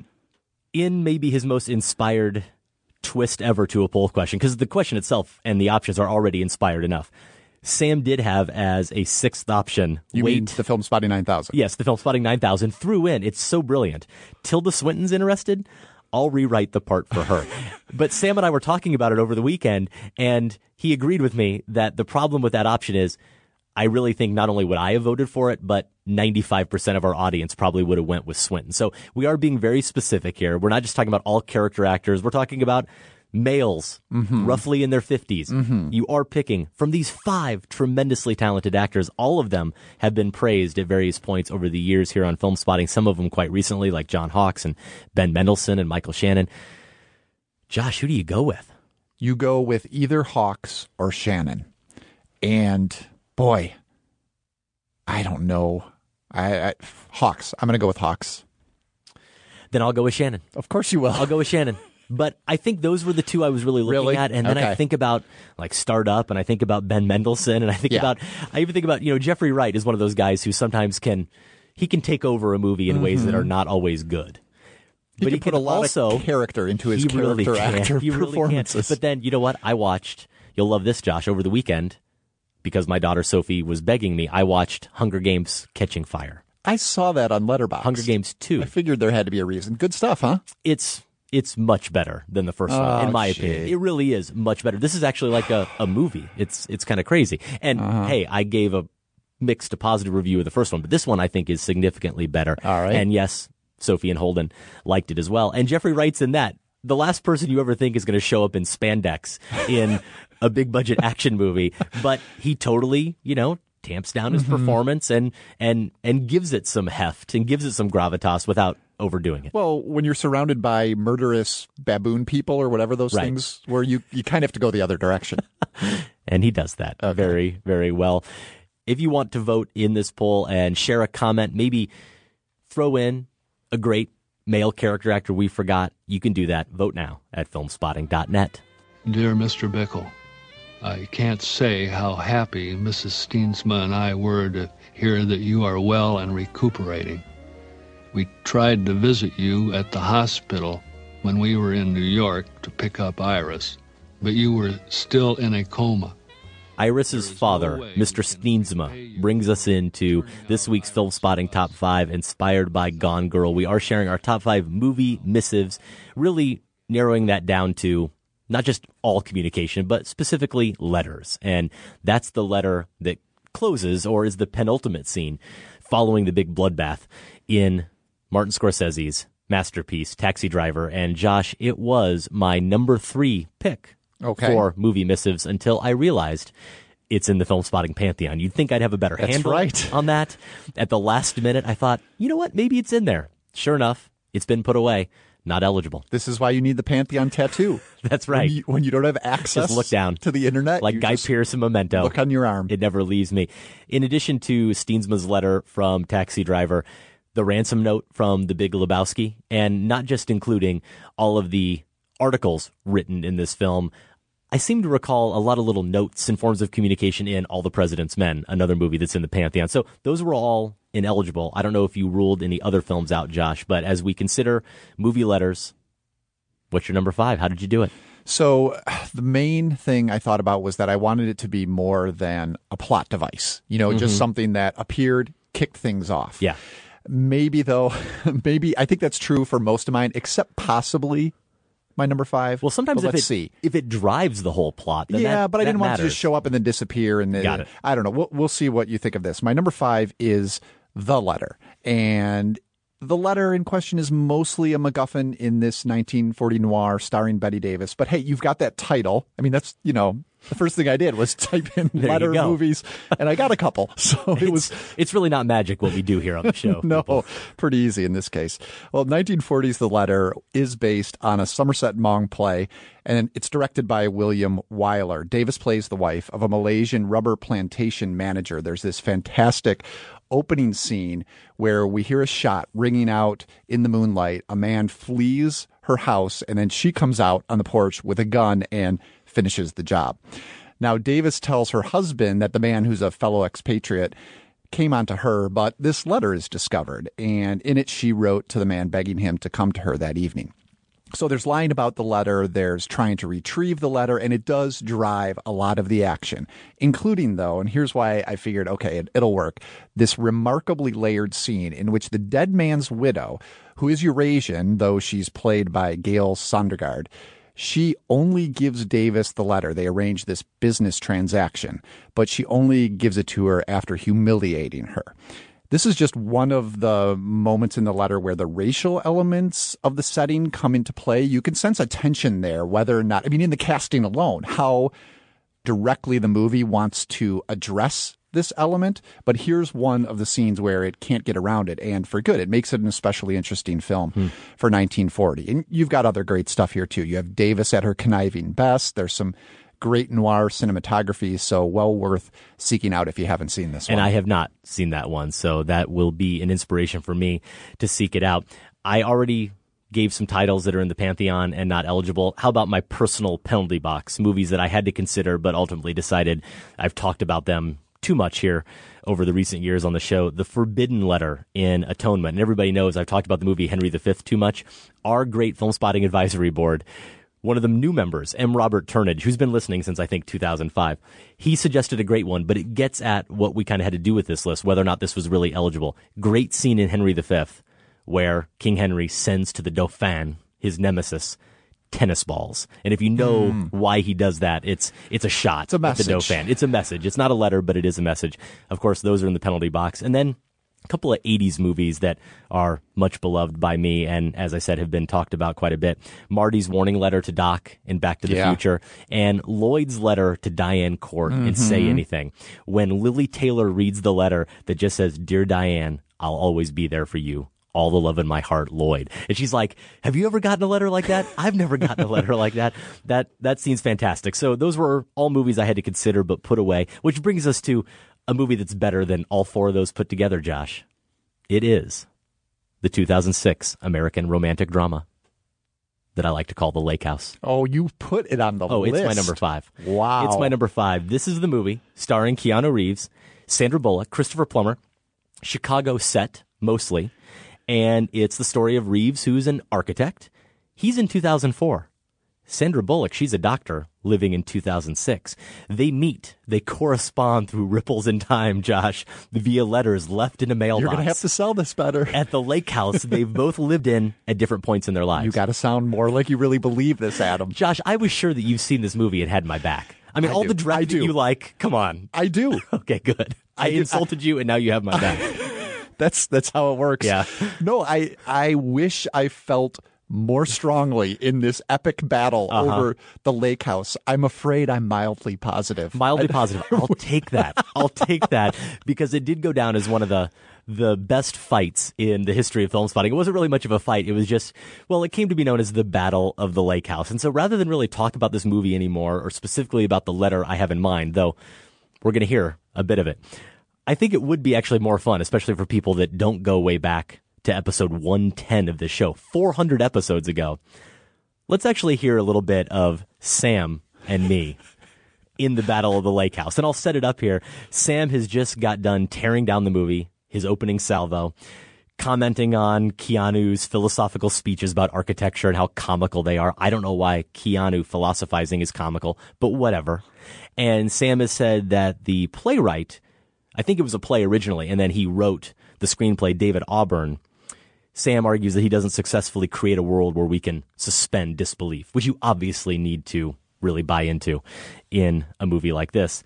in maybe his most inspired twist ever to a poll question, because the question itself and the options are already inspired enough, Sam did have as a sixth option. You wait, mean the Film Spotting nine thousand? Yes, the Film Spotting nine thousand threw in. It's so brilliant. Tilda Swinton's interested? I'll rewrite the part for her. But Sam and I were talking about it over the weekend, and he agreed with me that the problem with that option is I really think not only would I have voted for it, but ninety-five percent of our audience probably would have went with Swinton. So we are being very specific here. We're not just talking about all character actors. We're talking about males, mm-hmm. roughly in their fifties. Mm-hmm. You are picking from these five tremendously talented actors. All of them have been praised at various points over the years here on Film Spotting, some of them quite recently, like John Hawkes and Ben Mendelsohn and Michael Shannon. Josh, who do you go with? You go with either Hawkes or Shannon. And boy, I don't know. I, I Hawkes. I'm going to go with Hawkes. Then I'll go with Shannon. Of course you will. I'll go with Shannon. But I think those were the two I was really looking Really? at. And then Okay. I think about like Startup, and I think about Ben Mendelsohn, and I think Yeah. about, I even think about, you know, Jeffrey Wright is one of those guys who sometimes can, he can take over a movie in ways that are not always good. He but can put a lot also, of character into his he really character can. actor He really can. performances. But then, you know what? I watched, you'll love this, Josh, over the weekend, because my daughter Sophie was begging me, I watched Hunger Games Catching Fire. I saw that on Letterboxd. Hunger Games two. I figured there had to be a reason. Good stuff, huh? It's it's much better than the first Oh, one, in my shit. opinion. It really is much better. This is actually like a, a movie. It's it's kind of crazy. And Uh-huh. hey, I gave a mixed to positive review of the first one, but this one I think is significantly better. All right. And yes, Sophie and Holden liked it as well. And Jeffrey Wright's in that. The last person you ever think is going to show up in spandex in a big budget action movie, but he totally, you know, tamps down his Mhm. performance and and and gives it some heft and gives it some gravitas without overdoing it. Well, when you're surrounded by murderous baboon people or whatever those Right. things where you, you kind of have to go the other direction. And he does that very, very well. If you want to vote in this poll and share a comment, maybe throw in a great male character actor we forgot, you can do that. Vote now at filmspotting dot net. Dear Mister Bickle, I can't say how happy Missus Steensma and I were to hear that you are well and recuperating. We tried to visit you at the hospital when we were in New York to pick up Iris, but you were still in a coma. Iris's father, Mister Steensma, brings us into this week's Film Spotting Top five, inspired by Gone Girl. We are sharing our top five movie missives, really narrowing that down to not just all communication, but specifically letters. And that's the letter that closes, or is the penultimate scene, following the big bloodbath in Martin Scorsese's masterpiece, Taxi Driver. And Josh, it was my number three pick Okay. for movie missives until I realized it's in the Film Spotting Pantheon. You'd think I'd have a better That's handle right. on that. At the last minute, I thought, you know what? Maybe it's in there. Sure enough, it's been put away. Not eligible. This is why you need the Pantheon tattoo. That's right. When you, when you don't have access Just look down to the internet. like you Guy just Pearce and Memento. Look on your arm. It never leaves me. In addition to Steensma's letter from Taxi Driver, the ransom note from The Big Lebowski, and not just including all of the articles written in this film, I seem to recall a lot of little notes and forms of communication in All the President's Men, another movie that's in the Pantheon. So those were all ineligible. I don't know if you ruled any other films out, Josh, but as we consider movie letters, what's your number five? How did you do it? So the main thing I thought about was that I wanted it to be more than a plot device. You know, just Mhm. something that appeared, kicked things off. Yeah. Maybe though, maybe I think that's true for most of mine, except possibly my number five. Well, sometimes But if let's it, see. if it drives the whole plot, then yeah, that, but I that didn't want matters. to just show up and then disappear. And then, Got it. I don't know. We'll, we'll see what you think of this. My number five is The Letter. And the letter in question is mostly a MacGuffin in this nineteen forty noir starring Bette Davis. But hey, you've got that title. I mean, that's, you know, the first thing I did was type in There you letter go. movies, and I got a couple. So it was. It's really not magic what we do here on the show. No, people. pretty easy in this case. Well, nineteen forties The Letter is based on a Somerset Maugham play, and it's directed by William Wyler. Davis plays the wife of a Malaysian rubber plantation manager. There's this fantastic opening scene where we hear a shot ringing out in the moonlight. A man flees her house, and then she comes out on the porch with a gun and finishes the job. Now, Davis tells her husband that the man, who's a fellow expatriate, came onto her, but this letter is discovered, and in it she wrote to the man begging him to come to her that evening. So there's lying about the letter, there's trying to retrieve the letter, and it does drive a lot of the action, including, though, and here's why I figured, okay, it, it'll work, this remarkably layered scene in which the dead man's widow, who is Eurasian, though she's played by Gail Sondergaard, she only gives Davis the letter. They arrange this business transaction, but she only gives it to her after humiliating her. This is just one of the moments in the letter where the racial elements of the setting come into play. You can sense a tension there, whether or not, I mean, in the casting alone, how directly the movie wants to address this element. But here's one of the scenes where it can't get around it, and for good. It makes it an especially interesting film hmm. for nineteen forty. And you've got other great stuff here, too. You have Davis at her conniving best. There's some great noir cinematography, so well worth seeking out if you haven't seen this one. And I have not seen that one, so that will be an inspiration for me to seek it out. I already gave some titles that are in the Pantheon and not eligible. How about my personal penalty box, movies that I had to consider but ultimately decided I've talked about them too much here over the recent years on the show? The Forbidden Letter in Atonement. And everybody knows I've talked about the movie Henry the Fifth too much. Our great Film Spotting Advisory Board, one of the new members, M. Robert Turnage, who's been listening since I think two thousand five, he suggested a great one, but it gets at what we kind of had to do with this list, whether or not this was really eligible. Great scene in Henry the Fifth where King Henry sends to the Dauphin, his nemesis, tennis balls. And if you know mm. why he does that, it's it's a shot it's a at the Dauphin. It's a message. It's not a letter, but it is a message. Of course, those are in the penalty box. And then a couple of eighties movies that are much beloved by me and, as I said, have been talked about quite a bit. Marty's warning letter to Doc in Back to the yeah. Future, and Lloyd's letter to Diane Court mm-hmm. in Say Anything. When Lily Taylor reads the letter that just says, "Dear Diane, I'll always be there for you. All the love in my heart, Lloyd." And she's like, have you ever gotten a letter like that? I've never gotten a letter like that. That that scene's fantastic. So those were all movies I had to consider but put away, which brings us to a movie that's better than all four of those put together, Josh. It is the two thousand six American romantic drama that I like to call The Lake House. Oh, you put it on the oh, list. Oh, it's my number five. Wow. It's my number five. This is the movie starring Keanu Reeves, Sandra Bullock, Christopher Plummer, Chicago set mostly. And it's the story of Reeves, who's an architect. He's in two thousand four. Sandra Bullock, she's a doctor living in two thousand six. They meet. They correspond through ripples in time, Josh, via letters left in a mailbox. You're going to have to sell this better. At the lake house they've both lived in at different points in their lives. You got to sound more like you really believe this, Adam. Josh, I was sure that you've seen this movie and had my back. I mean, I all do. the dread I that do. you like, come on. I do. Okay, good. I, I insulted you, and now you have my back. That's that's how it works. Yeah. No, I I wish I felt more strongly in this epic battle uh-huh. over the lake house. I'm afraid I'm mildly positive. Mildly positive. I'll take that. I'll take that because it did go down as one of the the best fights in the history of Film Spotting. It wasn't really much of a fight. It was just, well, it came to be known as the Battle of the Lake House. And so rather than really talk about this movie anymore, or specifically about the letter I have in mind, though we're going to hear a bit of it, I think it would be actually more fun, especially for people that don't go way back to episode one ten of this show, four hundred episodes ago. Let's actually hear a little bit of Sam and me in the Battle of the Lake House. And I'll set it up here. Sam has just got done tearing down the movie, his opening salvo, commenting on Keanu's philosophical speeches about architecture and how comical they are. I don't know why Keanu philosophizing is comical, but whatever. And Sam has said that the playwright, I think it was a play originally, and then he wrote the screenplay, David Auburn. Sam argues that he doesn't successfully create a world where we can suspend disbelief, which you obviously need to really buy into in a movie like this.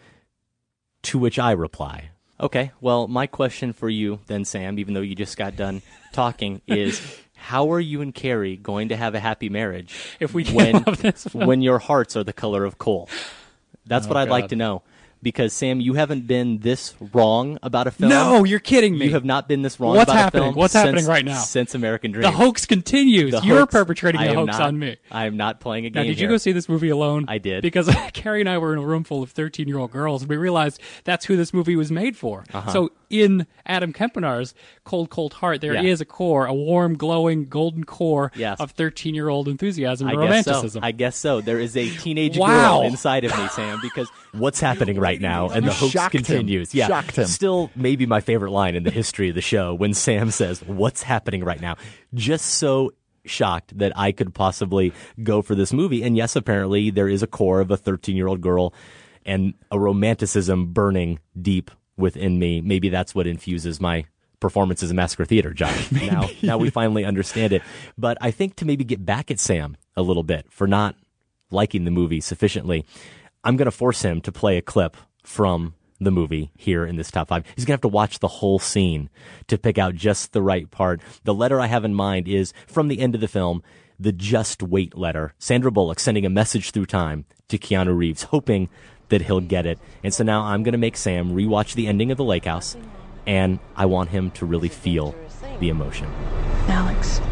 To which I reply, okay, well, my question for you then, Sam, even though you just got done talking, is how are you and Carrie going to have a happy marriage if we when, love this film? when your hearts are the color of coal? That's oh, what I'd God. like to know. Because, Sam, you haven't been this wrong about a film. No, you're kidding me. You have not been this wrong What's about happening? a film. What's since, happening right now? Since American Dream. The hoax continues. The You're hoax. perpetrating I the am hoax not, on me. I am not playing a game Now, did you here. go see this movie alone? I did. Because Carrie and I were in a room full of thirteen-year-old girls, and we realized that's who this movie was made for. Uh-huh. So in Adam Kempenar's Cold, Cold Heart, there Yeah. is a core, a warm, glowing, golden core Yes. of thirteen-year-old enthusiasm I and guess romanticism. so. I guess so. There is a teenage Wow. girl inside of me, Sam, because what's happening right now, and the hoax Shocked him. continues. Yeah, Shocked him. Still, maybe my favorite line in the history of the show when Sam says, "What's happening right now?" Just so shocked that I could possibly go for this movie. And yes, apparently there is a core of a thirteen-year-old girl and a romanticism burning deep within me. Maybe that's what infuses my performances in Massacre Theater, Josh. Now, now we finally understand it. But I think to maybe get back at Sam a little bit for not liking the movie sufficiently, I'm going to force him to play a clip from the movie here in this top five. He's going to have to watch the whole scene to pick out just the right part. The letter I have in mind is from the end of the film, the Just Wait letter. Sandra Bullock sending a message through time to Keanu Reeves, hoping that he'll get it. And so now I'm going to make Sam rewatch the ending of The Lake House, and I want him to really feel the emotion. Alex,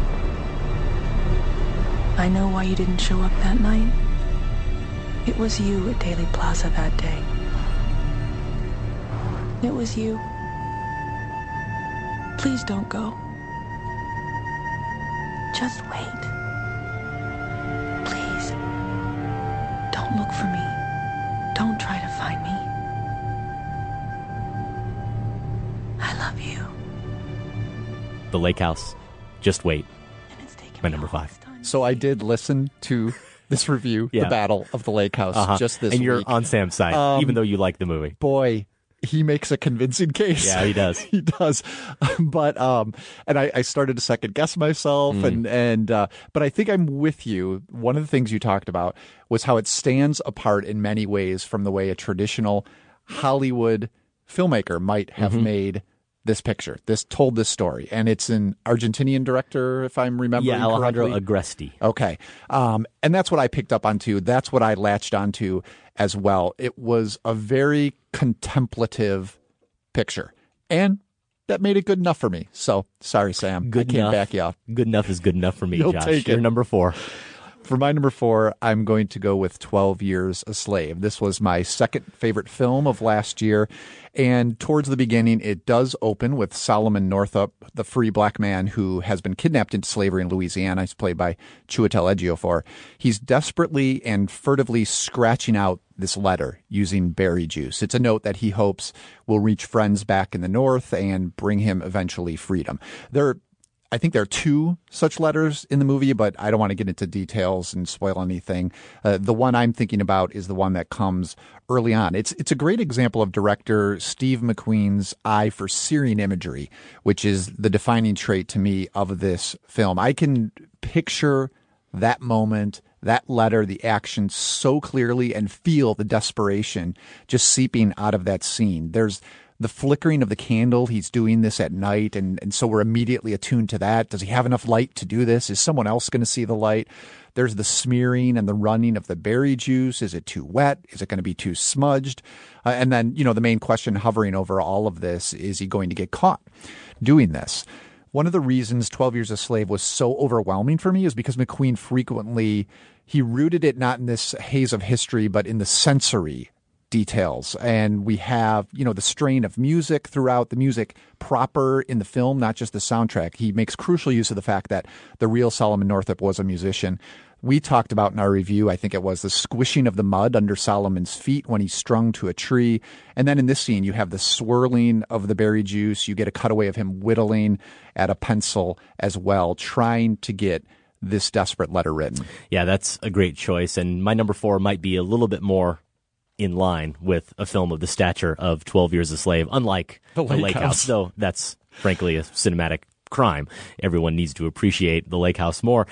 I know why you didn't show up that night. It was you at Daily Plaza that day. It was you. Please don't go. Just wait. Please. Don't look for me. Don't try to find me. I love you. The Lake House. Just wait. My number five. So I did listen to this review, Yeah. The Battle of the Lake House, Uh-huh. just this and you're week. on Sam's side, Um, even though you like the movie. Boy, he makes a convincing case. Yeah, he does. he does. But um, and I, I started to second guess myself, Mm. and and uh, but I think I'm with you. One of the things you talked about was how it stands apart in many ways from the way a traditional Hollywood filmmaker might have Mhm. made this picture. This told this story, and it's an Argentinian director, if I'm remembering Yeah, Alejandro correctly. Agresti. Okay. Um, and that's what I picked up on too. That's what I latched onto as well. It was a very contemplative picture, and that made it good enough for me. So sorry, Sam. Good I can't enough. back you off. Good enough is good enough for me, You'll Josh. take You're it. number four. For my number four, I'm going to go with twelve Years a Slave. This was my second favorite film of last year. And towards the beginning, it does open with Solomon Northup, the free black man who has been kidnapped into slavery in Louisiana. He's played by Chiwetel Ejiofor. He's desperately and furtively scratching out this letter using berry juice. It's a note that he hopes will reach friends back in the North and bring him eventually freedom. There I think there are two such letters in the movie, but I don't want to get into details and spoil anything. Uh, the one I'm thinking about is the one that comes early on. It's it's a great example of director Steve McQueen's eye for searing imagery, which is the defining trait to me of this film. I can picture that moment, that letter, the action so clearly, and feel the desperation just seeping out of that scene. There's the flickering of the candle. He's doing this at night, and, and so we're immediately attuned to that. Does he have enough light to do this? Is someone else going to see the light? There's the smearing and the running of the berry juice. Is it too wet? Is it going to be too smudged? Uh, and then, you know, the main question hovering over all of this, is he going to get caught doing this? One of the reasons twelve Years a Slave was so overwhelming for me is because McQueen frequently, he rooted it not in this haze of history, but in the sensory details. And we have, you know, the strain of music throughout, the music proper in the film, not just the soundtrack. He makes crucial use of the fact that the real Solomon Northup was a musician. We talked about in our review, I think it was the squishing of the mud under Solomon's feet when he's strung to a tree. And then in this scene, you have the swirling of the berry juice. You get a cutaway of him whittling at a pencil as well, trying to get this desperate letter written. Yeah, that's a great choice. And my number four might be a little bit more in line with a film of the stature of twelve Years a Slave, unlike The The Lake Lake House. House, though that's frankly a cinematic crime. Everyone needs to appreciate The Lake House more.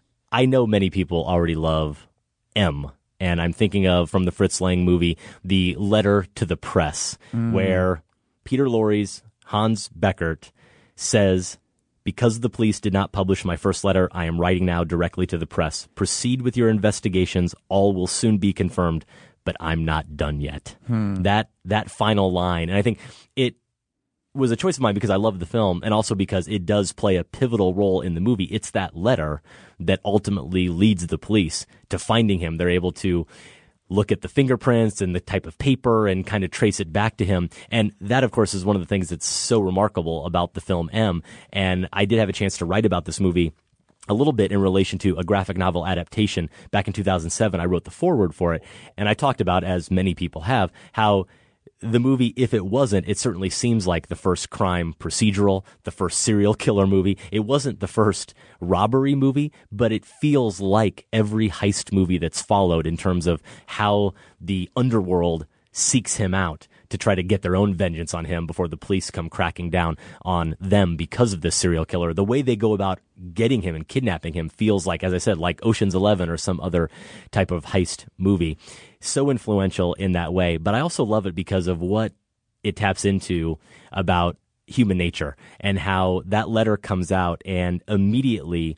I know many people already love M, and I'm thinking of, from the Fritz Lang movie, The Letter to the Press, Mm. where Peter Lorre's Hans Beckert says, "Because the police did not publish my first letter, I am writing now directly to the press. Proceed with your investigations. All will soon be confirmed, but I'm not done yet." Hmm. That that final line, and I think it was a choice of mine because I love the film, and also because it does play a pivotal role in the movie. It's that letter that ultimately leads the police to finding him. They're able to look at the fingerprints and the type of paper and kind of trace it back to him. And that, of course, is one of the things that's so remarkable about the film M. And I did have a chance to write about this movie a little bit in relation to a graphic novel adaptation. Back in two thousand seven, I wrote the foreword for it. And I talked about, as many people have, how the movie, if it wasn't, it certainly seems like the first crime procedural, the first serial killer movie. It wasn't the first robbery movie, but it feels like every heist movie that's followed in terms of how the underworld seeks him out to try to get their own vengeance on him before the police come cracking down on them because of this serial killer. The way they go about getting him and kidnapping him feels like, as I said, like Ocean's Eleven or some other type of heist movie. So influential in that way. But I also love it because of what it taps into about human nature and how that letter comes out and immediately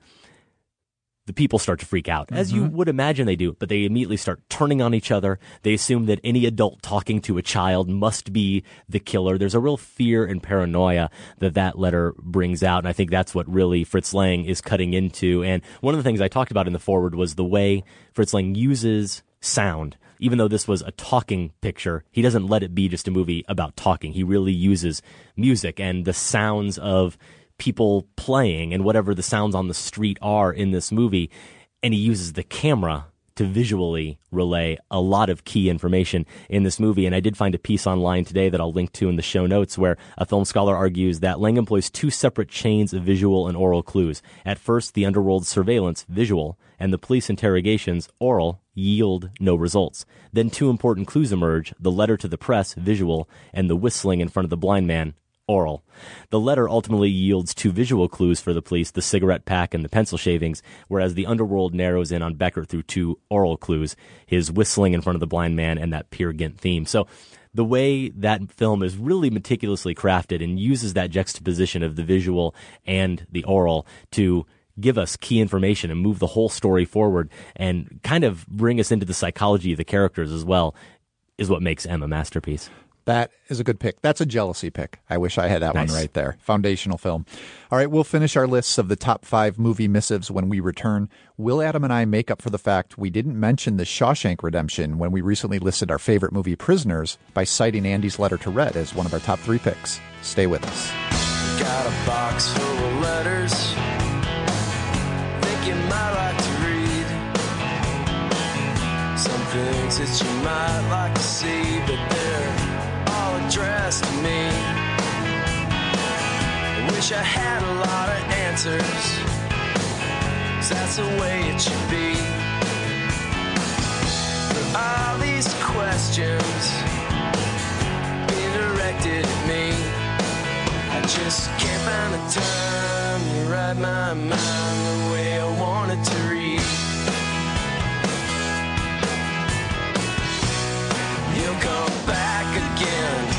the people start to freak out, as you would imagine they do, but they immediately start turning on each other. They assume that any adult talking to a child must be the killer. There's a real fear and paranoia that that letter brings out, and I think that's what really Fritz Lang is cutting into. And one of the things I talked about in the foreword was the way Fritz Lang uses sound. Even though this was a talking picture, he doesn't let it be just a movie about talking. He really uses music and the sounds of people playing and whatever the sounds on the street are in this movie. And he uses the camera to visually relay a lot of key information in this movie. And I did find a piece online today that I'll link to in the show notes where a film scholar argues that Lang employs two separate chains of visual and oral clues. At first, the underworld's surveillance, visual, and the police interrogations, oral, yield no results. Then two important clues emerge, the letter to the press, visual, and the whistling in front of the blind man, oral. The letter ultimately yields two visual clues for the police, the cigarette pack and the pencil shavings, whereas the underworld narrows in on Becker through two oral clues, his whistling in front of the blind man and that Peer Gynt theme. So the way that film is really meticulously crafted and uses that juxtaposition of the visual and the oral to give us key information and move the whole story forward and kind of bring us into the psychology of the characters as well is what makes M a masterpiece. That is a good pick. That's a jealousy pick. I wish I had that Nice. one right there. Foundational film. All right, we'll finish our lists of the top five movie missives when we return. Will Adam and I make up for the fact we didn't mention The Shawshank Redemption when we recently listed our favorite movie, Prisoners, by citing Andy's letter to Red as one of our top three picks. Stay with us. Got a box full of letters. Think you might like to read some things that you might like to see, but they're all addressed to me. I wish I had a lot of answers, 'cause that's the way it should be. But all these questions being directed at me, I just can't find the time to write my mind the way I want it to read. You'll come back again.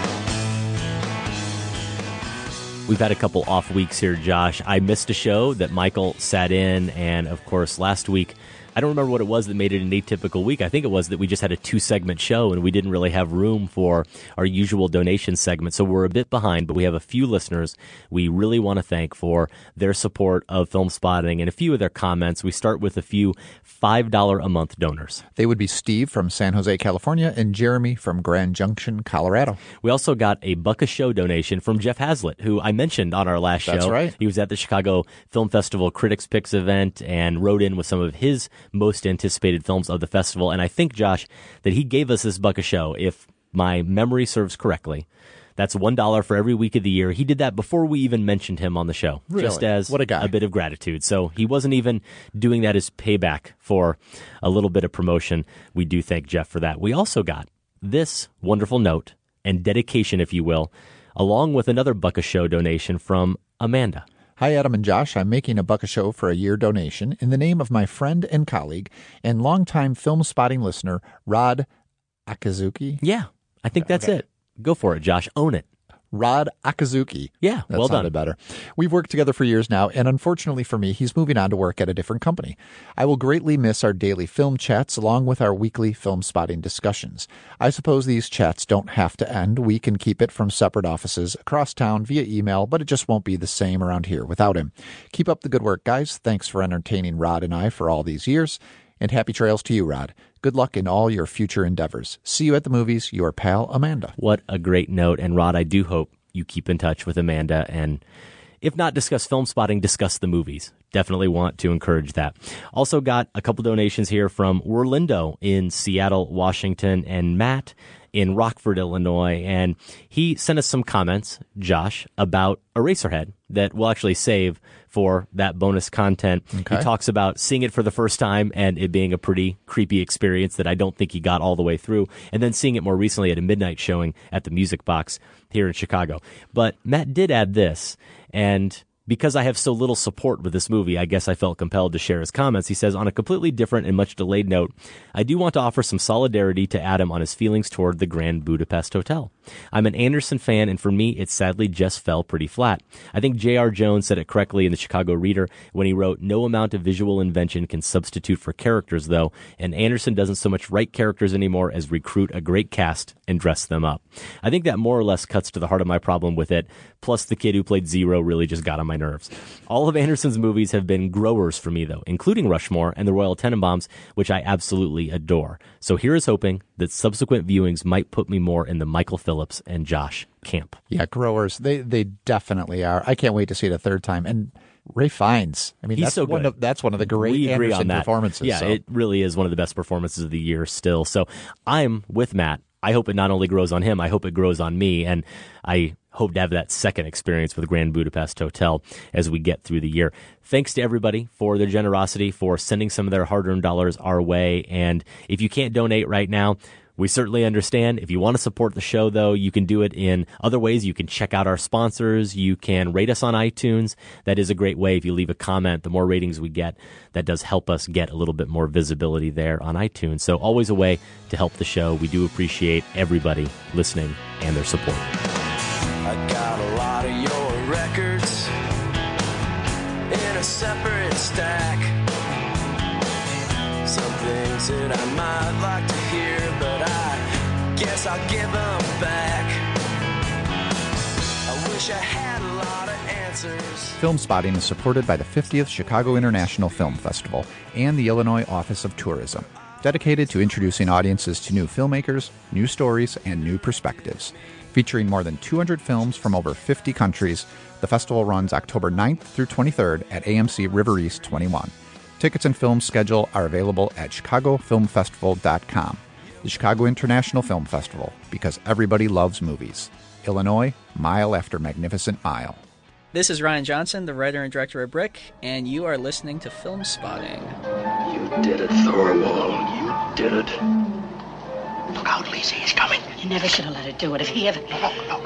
We've had a couple off weeks here, Josh. I missed a show that Michael sat in, and of course last week, I don't remember what it was that made it an atypical week. I think it was that we just had a two-segment show, and we didn't really have room for our usual donation segment, so we're a bit behind, but we have a few listeners we really want to thank for their support of Film Spotting and a few of their comments. We start with a few five dollars a month donors. They would be Steve from San Jose, California, and Jeremy from Grand Junction, Colorado. We also got a buck a show donation from Jeff Hazlitt, who I mentioned on our last show. That's right. He was at the Chicago Film Festival Critics Picks event and wrote in with some of his most anticipated films of the festival. And I think, Josh, that he gave us this buck a show, if my memory serves correctly. That's one dollar for every week of the year. He did that before we even mentioned him on the show, Really? just as What a guy. a bit of gratitude. So he wasn't even doing that as payback for a little bit of promotion. We do thank Jeff for that. We also got this wonderful note and dedication, if you will, along with another buck a show donation from Amanda. Hi, Adam and Josh. I'm making a buck a show for a year donation in the name of my friend and colleague and longtime Film Spotting listener, Rod Akazuki. Yeah, I think that's Okay. it. Go for it, Josh. Own it. Rod Akazuki. Yeah, that well sounded done. better. We've worked together for years now, and unfortunately for me, he's moving on to work at a different company. I will greatly miss our daily film chats along with our weekly Film Spotting discussions. I suppose these chats don't have to end. We can keep it from separate offices across town via email, but it just won't be the same around here without him. Keep up the good work, guys. Thanks for entertaining Rod and I for all these years. And happy trails to you, Rod. Good luck in all your future endeavors. See you at the movies, your pal, Amanda. What a great note. And Rod, I do hope you keep in touch with Amanda and, if not discuss Film Spotting, discuss the movies. Definitely want to encourage that. Also got a couple donations here from Orlando in Seattle, Washington, and Matt in Rockford, Illinois. And he sent us some comments, Josh, about Eraserhead that we'll actually save for that bonus content. Okay. He talks about seeing it for the first time and it being a pretty creepy experience that I don't think he got all the way through, and then seeing it more recently at a midnight showing at the Music Box here in Chicago. But Matt did add this, and because I have so little support with this movie, I guess I felt compelled to share his comments. He says, on a completely different and much delayed note, I do want to offer some solidarity to Adam on his feelings toward the Grand Budapest Hotel. I'm an Anderson fan, and for me, it sadly just fell pretty flat. I think J R. Jones said it correctly in the Chicago Reader when he wrote, no amount of visual invention can substitute for characters, though, and Anderson doesn't so much write characters anymore as recruit a great cast and dress them up. I think that more or less cuts to the heart of my problem with it, plus the kid who played Zero really just got on my nerves. All of Anderson's movies have been growers for me, though, including Rushmore and The Royal Tenenbaums, which I absolutely adore. So here is hoping that subsequent viewings might put me more in the Michael Phillips and Josh camp. Yeah, growers, they they definitely are. I can't wait to see it a third time. And Ray Fiennes, I mean, He's that's so one good. of that's one of the great We agree Anderson on that. performances. Yeah, so. it really is one of the best performances of the year still. So I'm with Matt. I hope it not only grows on him, I hope it grows on me, and I hope to have that second experience with Grand Budapest Hotel as we get through the year. Thanks to everybody for their generosity, for sending some of their hard-earned dollars our way, and if you can't donate right now, we certainly understand. If you want to support the show, though, you can do it in other ways. You can check out our sponsors. You can rate us on iTunes. That is a great way. If you leave a comment, the more ratings we get, that does help us get a little bit more visibility there on iTunes. So always a way to help the show. We do appreciate everybody listening and their support. I got a lot of your records in a separate stack. Some things that I might like to hear, but I guess I'll give them back. I wish I had a lot of answers. Film Spotting is supported by the fiftieth Chicago International Film Festival and the Illinois Office of Tourism, dedicated to introducing audiences to new filmmakers, new stories, and new perspectives. Featuring more than two hundred films from over fifty countries, the festival runs October ninth through twenty-third at A M C River East twenty-one. Tickets and film schedule are available at chicago film festival dot com. The Chicago International Film Festival, because everybody loves movies. Illinois, mile after magnificent mile. This is Ryan Johnson, the writer and director of Brick, and you are listening to Film Spotting. You did it, Thorwald. You did it. Look out, Lisa, he's coming. You never should have let her do it. If he ever... Look, look.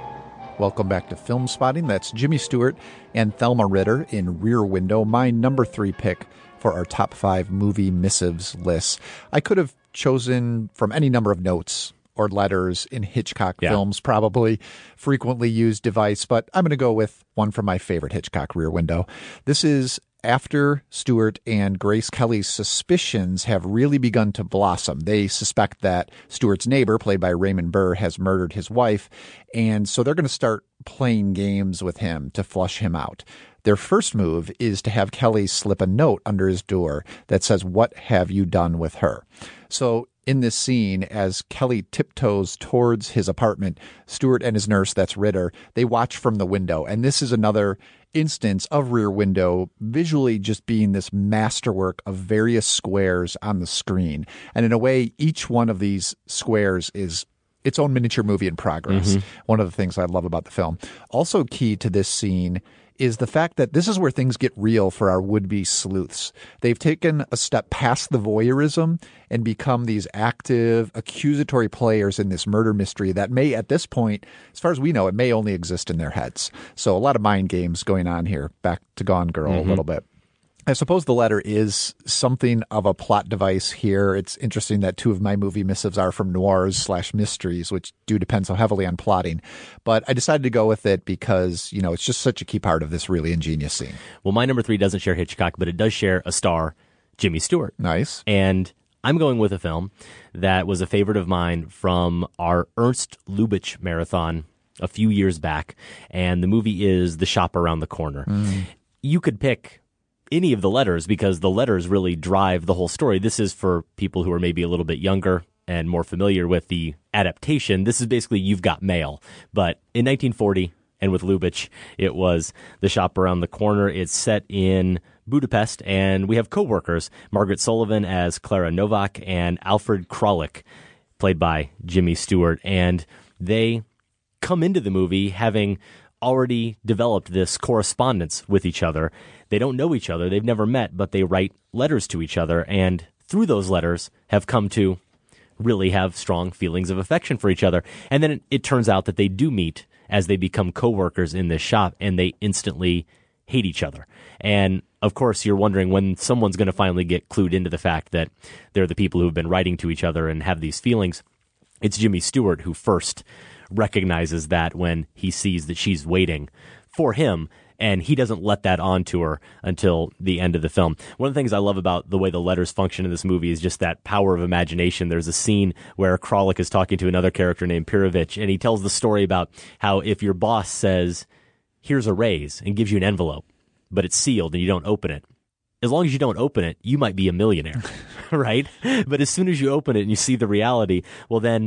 Welcome back to Film Spotting. That's Jimmy Stewart and Thelma Ritter in Rear Window, my number three pick for our top five movie missives list. I could have chosen from any number of notes or letters in Hitchcock yeah. films, probably frequently used device, but I'm going to go with one from my favorite Hitchcock, Rear Window. This is after Stewart and Grace Kelly's suspicions have really begun to blossom. They suspect that Stewart's neighbor, played by Raymond Burr, has murdered his wife, and so they're going to start playing games with him to flush him out. Their first move is to have Kelly slip a note under his door that says, "What have you done with her?" So in this scene, as Kelly tiptoes towards his apartment, Stewart and his nurse, that's Ritter, they watch from the window. And this is another instance of Rear Window visually just being this masterwork of various squares on the screen. And in a way, each one of these squares is its own miniature movie in progress. Mm-hmm. One of the things I love about the film. Also key to this scene is the fact that this is where things get real for our would-be sleuths. They've taken a step past the voyeurism and become these active, accusatory players in this murder mystery that may, at this point, as far as we know, it may only exist in their heads. So a lot of mind games going on here. Back to Gone Girl mm-hmm. a little bit. I suppose the letter is something of a plot device here. It's interesting that two of my movie missives are from noirs slash mysteries, which do depend so heavily on plotting. But I decided to go with it because, you know, it's just such a key part of this really ingenious scene. Well, my number three doesn't share Hitchcock, but it does share a star, Jimmy Stewart. Nice. And I'm going with a film that was a favorite of mine from our Ernst Lubitsch marathon a few years back. And the movie is The Shop Around the Corner. Mm. You could pick any of the letters because the letters really drive the whole story. This is for people who are maybe a little bit younger and more familiar with the adaptation. This is basically You've Got Mail. But in nineteen forty, and with Lubitsch, it was The Shop Around the Corner. It's set in Budapest, and we have co-workers, Margaret Sullivan as Clara Novak and Alfred Kralik, played by Jimmy Stewart. And they come into the movie having already developed this correspondence with each other. They don't know each other. They've never met, but they write letters to each other. And through those letters have come to really have strong feelings of affection for each other. And then it, it turns out that they do meet as they become co-workers in this shop, and they instantly hate each other. And of course, you're wondering when someone's going to finally get clued into the fact that they're the people who've been writing to each other and have these feelings. It's Jimmy Stewart who first recognizes that when he sees that she's waiting for him, and he doesn't let that on to her until the end of the film. One of the things I love about the way the letters function in this movie is just that power of imagination. There's a scene where Kralik is talking to another character named Pirovich, and he tells the story about how if your boss says, "Here's a raise," and gives you an envelope, but it's sealed and you don't open it, as long as you don't open it, you might be a millionaire, right? But as soon as you open it and you see the reality, well then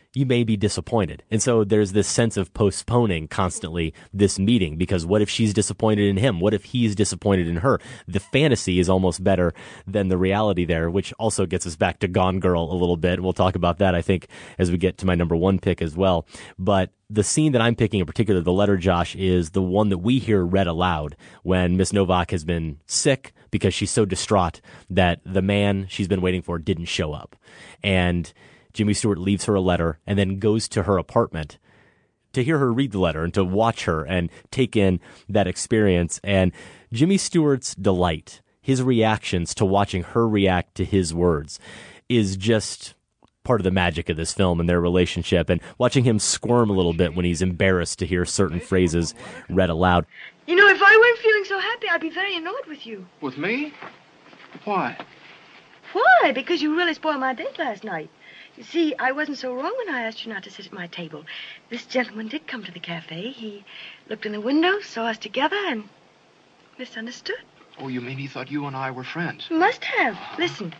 you may be disappointed. And so there's this sense of postponing constantly this meeting, because what if she's disappointed in him? What if he's disappointed in her? The fantasy is almost better than the reality there, which also gets us back to Gone Girl a little bit. We'll talk about that, I think, as we get to my number one pick as well. But the scene that I'm picking in particular, the letter, Josh, is the one that we hear read aloud when Miss Novak has been sick because she's so distraught that the man she's been waiting for didn't show up. And Jimmy Stewart leaves her a letter and then goes to her apartment to hear her read the letter and to watch her and take in that experience. And Jimmy Stewart's delight, his reactions to watching her react to his words, is just part of the magic of this film and their relationship. And watching him squirm a little bit when he's embarrassed to hear certain phrases read aloud. You know, if I weren't feeling so happy, I'd be very annoyed with you. With me? Why? Why? Because you really spoiled my date last night. You see, I wasn't so wrong when I asked you not to sit at my table. This gentleman did come to the cafe. He looked in the window, saw us together, and misunderstood. Oh, you mean he thought you and I were friends? He must have. Listen.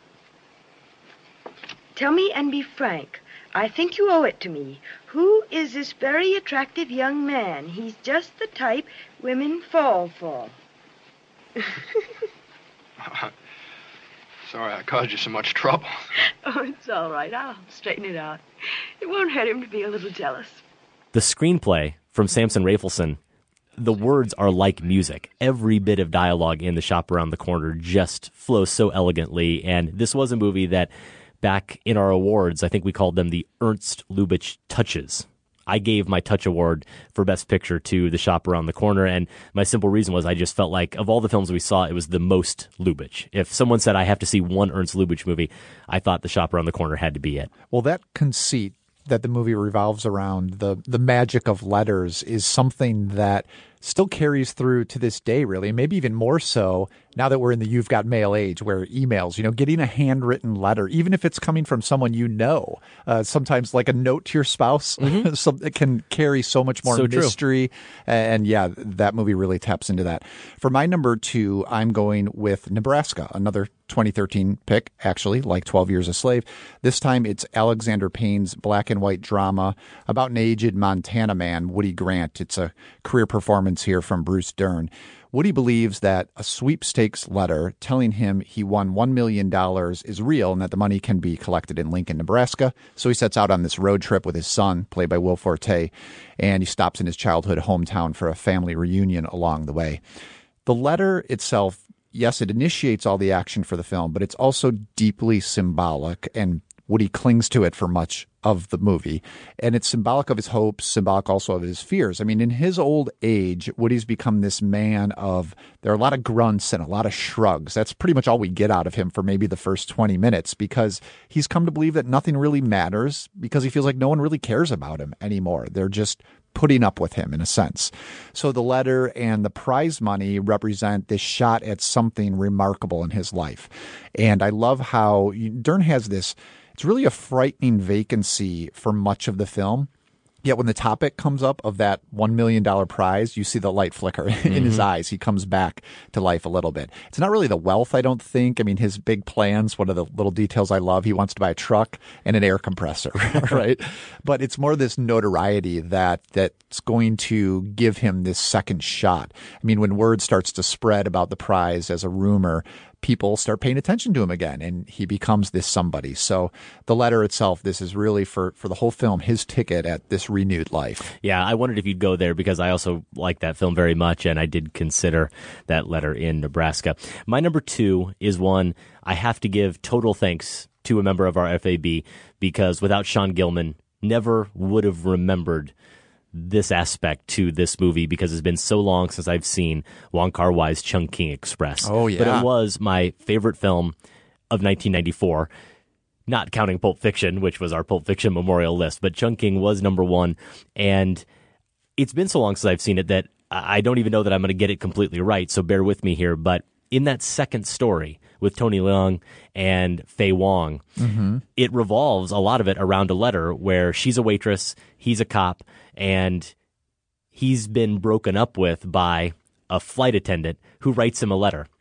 Tell me and be frank. I think you owe it to me. Who is this very attractive young man? He's just the type women fall for. Sorry I caused you so much trouble. Oh, it's all right. I'll straighten it out. It won't hurt him to be a little jealous. The screenplay from Samson Rafelson, the words are like music. Every bit of dialogue in The Shop Around the Corner just flows so elegantly. And this was a movie that back in our awards, I think we called them the Ernst Lubitsch touches. I gave my touch award for Best Picture to The Shop Around the Corner, and my simple reason was I just felt like of all the films we saw, it was the most Lubitsch. If someone said I have to see one Ernst Lubitsch movie, I thought The Shop Around the Corner had to be it. Well, that conceit that the movie revolves around, the the magic of letters, is something that still carries through to this day, really, maybe even more so now that we're in the You've Got Mail age, where emails, you know, getting a handwritten letter, even if it's coming from someone you know, uh, sometimes like a note to your spouse, mm-hmm. so it can carry so much more so mystery. True. And yeah, that movie really taps into that. For my number two, I'm going with Nebraska, another twenty thirteen pick, actually, like twelve Years a Slave. This time it's Alexander Payne's black and white drama about an aged Montana man, Woody Grant. It's a career performance here from Bruce Dern. Woody believes that a sweepstakes letter telling him he won one million dollars is real and that the money can be collected in Lincoln, Nebraska. So he sets out on this road trip with his son, played by Will Forte, and he stops in his childhood hometown for a family reunion along the way. The letter itself, yes, it initiates all the action for the film, but it's also deeply symbolic, and Woody clings to it for much of the movie. And it's symbolic of his hopes, symbolic also of his fears. I mean, in his old age, Woody's become this man of, there are a lot of grunts and a lot of shrugs. That's pretty much all we get out of him for maybe the first twenty minutes, because he's come to believe that nothing really matters, because he feels like no one really cares about him anymore. They're just putting up with him in a sense. So the letter and the prize money represent this shot at something remarkable in his life. And I love how Dern has this, it's really a frightening vacancy for much of the film. Yet when the topic comes up of that one million dollars prize, you see the light flicker in mm-hmm. his eyes. He comes back to life a little bit. It's not really the wealth, I don't think. I mean, his big plans, one of the little details I love, he wants to buy a truck and an air compressor, right? But it's more this notoriety that that's going to give him this second shot. I mean, when word starts to spread about the prize as a rumor, people start paying attention to him again, and he becomes this somebody. So the letter itself, this is really for, for the whole film, his ticket at this renewed life. Yeah, I wondered if you'd go there because I also like that film very much, and I did consider that letter in Nebraska. My number two is one I have to give total thanks to a member of our F A B, because without Sean Gilman, never would have remembered this aspect to this movie, because it's been so long since I've seen Wong Kar-wai's Chungking Express. Oh, yeah. But it was my favorite film of nineteen ninety-four, not counting Pulp Fiction, which was our Pulp Fiction memorial list, but Chungking was number one. And it's been so long since I've seen it that I don't even know that I'm going to get it completely right, so bear with me here. But in that second story with Tony Leung and Faye Wong, mm-hmm. it revolves a lot of it around a letter where she's a waitress, he's a cop, and he's been broken up with by a flight attendant who writes him a letter.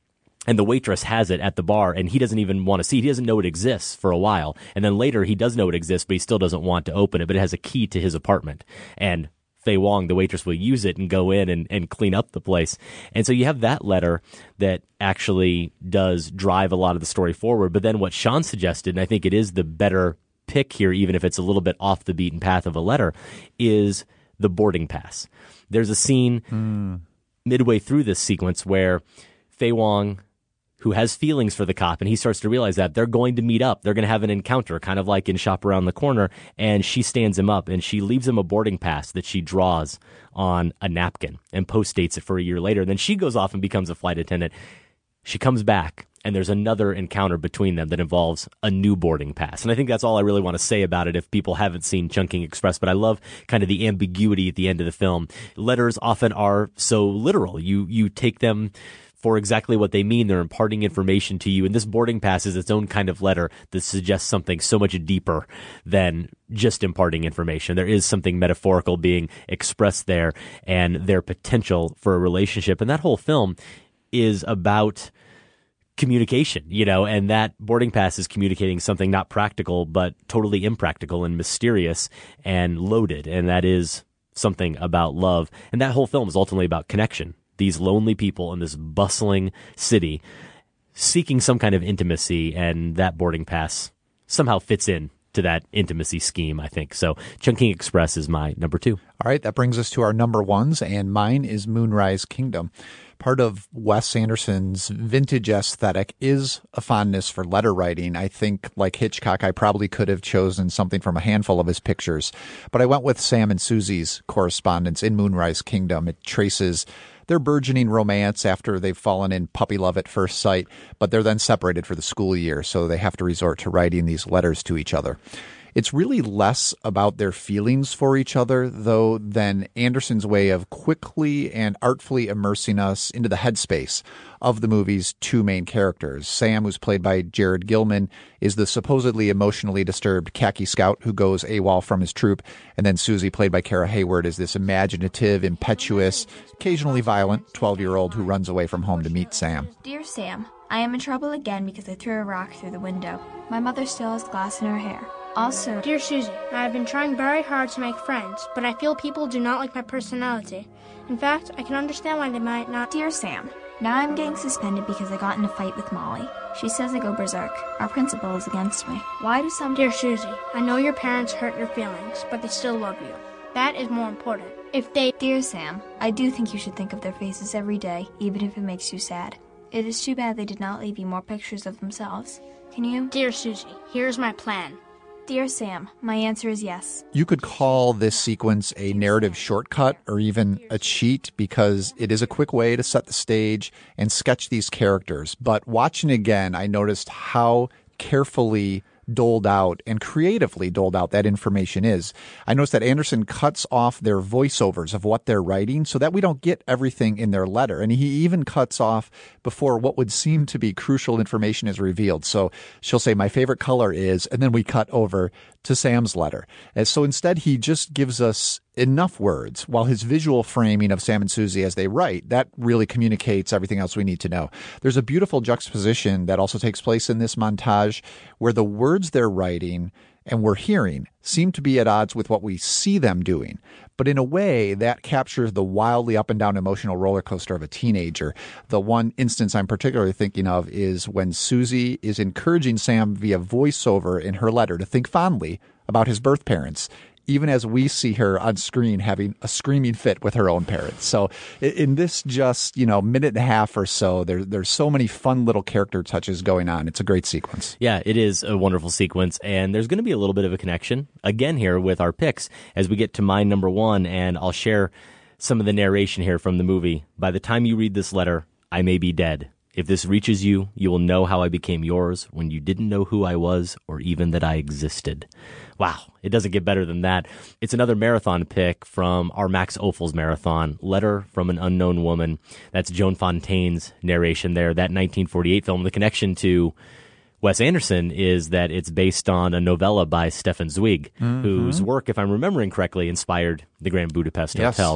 And the waitress has it at the bar, and he doesn't even want to see it. He doesn't know it exists for a while. And then later he does know it exists, but he still doesn't want to open it. But it has a key to his apartment. And Fei Wong, the waitress, will use it and go in and, and clean up the place. And so you have that letter that actually does drive a lot of the story forward. But then what Sean suggested, and I think it is the better pick here, even if it's a little bit off the beaten path of a letter, is the boarding pass. There's a scene mm. midway through this sequence where Fei Wong, who has feelings for the cop, and he starts to realize that they're going to meet up. They're going to have an encounter, kind of like in Shop Around the Corner, and she stands him up, and she leaves him a boarding pass that she draws on a napkin and post-dates it for a year later. And then she goes off and becomes a flight attendant. She comes back, and there's another encounter between them that involves a new boarding pass. And I think that's all I really want to say about it if people haven't seen Chungking Express. But I love kind of the ambiguity at the end of the film. Letters often are so literal. You you take them for exactly what they mean. They're imparting information to you. And this boarding pass is its own kind of letter that suggests something so much deeper than just imparting information. There is something metaphorical being expressed there and their potential for a relationship. And that whole film is about communication, you know, and that boarding pass is communicating something not practical, but totally impractical and mysterious and loaded. And that is something about love. And that whole film is ultimately about connection. These lonely people in this bustling city seeking some kind of intimacy, and that boarding pass somehow fits in to that intimacy scheme, I think. So Chungking Express is my number two. All right, that brings us to our number ones, and mine is Moonrise Kingdom. Part of Wes Anderson's vintage aesthetic is a fondness for letter writing. I think, like Hitchcock, I probably could have chosen something from a handful of his pictures, but I went with Sam and Susie's correspondence in Moonrise Kingdom. It traces their burgeoning romance after they've fallen in puppy love at first sight, but they're then separated for the school year, so they have to resort to writing these letters to each other. It's really less about their feelings for each other, though, than Anderson's way of quickly and artfully immersing us into the headspace of the movie's two main characters. Sam, who's played by Jared Gilman, is the supposedly emotionally disturbed khaki scout who goes AWOL from his troop, and then Susie, played by Kara Hayward, is this imaginative, impetuous, occasionally violent twelve-year-old who runs away from home to meet Sam. Dear Sam, I am in trouble again because I threw a rock through the window. My mother still has glass in her hair. Also, Dear Susie, I have been trying very hard to make friends, but I feel people do not like my personality. In fact, I can understand why they might not. Dear Sam, now I'm getting suspended because I got in a fight with Molly. She says I go berserk. Our principal is against me. Why do some... Dear Susie, I know your parents hurt your feelings, but they still love you. That is more important. If they... Dear Sam, I do think you should think of their faces every day, even if it makes you sad. It is too bad they did not leave you more pictures of themselves. Can you? Dear Susie, here's my plan. Dear Sam, my answer is yes. You could call this sequence a narrative shortcut or even a cheat because it is a quick way to set the stage and sketch these characters. But watching again, I noticed how carefully doled out and creatively doled out that information is. I noticed that Anderson cuts off their voiceovers of what they're writing so that we don't get everything in their letter. And he even cuts off before what would seem to be crucial information is revealed. So she'll say, my favorite color is, and then we cut over to Sam's letter. And so instead, he just gives us enough words, while his visual framing of Sam and Susie as they write, that really communicates everything else we need to know. There's a beautiful juxtaposition that also takes place in this montage where the words they're writing and we're hearing seem to be at odds with what we see them doing. But in a way, that captures the wildly up and down emotional roller coaster of a teenager. The one instance I'm particularly thinking of is when Susie is encouraging Sam via voiceover in her letter to think fondly about his birth parents, even as we see her on screen having a screaming fit with her own parents. So in this just, you know, minute and a half or so, there, there's so many fun little character touches going on. It's a great sequence. Yeah, it is a wonderful sequence. And there's going to be a little bit of a connection, again, here with our picks as we get to my number one. And I'll share some of the narration here from the movie. By the time you read this letter, I may be dead. If this reaches you, you will know how I became yours when you didn't know who I was or even that I existed. Wow, it doesn't get better than that. It's another marathon pick from our Max Ophuls marathon, Letter from an Unknown Woman. That's Joan Fontaine's narration there, that nineteen forty-eight film, the connection to Wes Anderson is that it's based on a novella by Stefan Zweig, mm-hmm. whose work, if I'm remembering correctly, inspired The Grand Budapest yes. Hotel.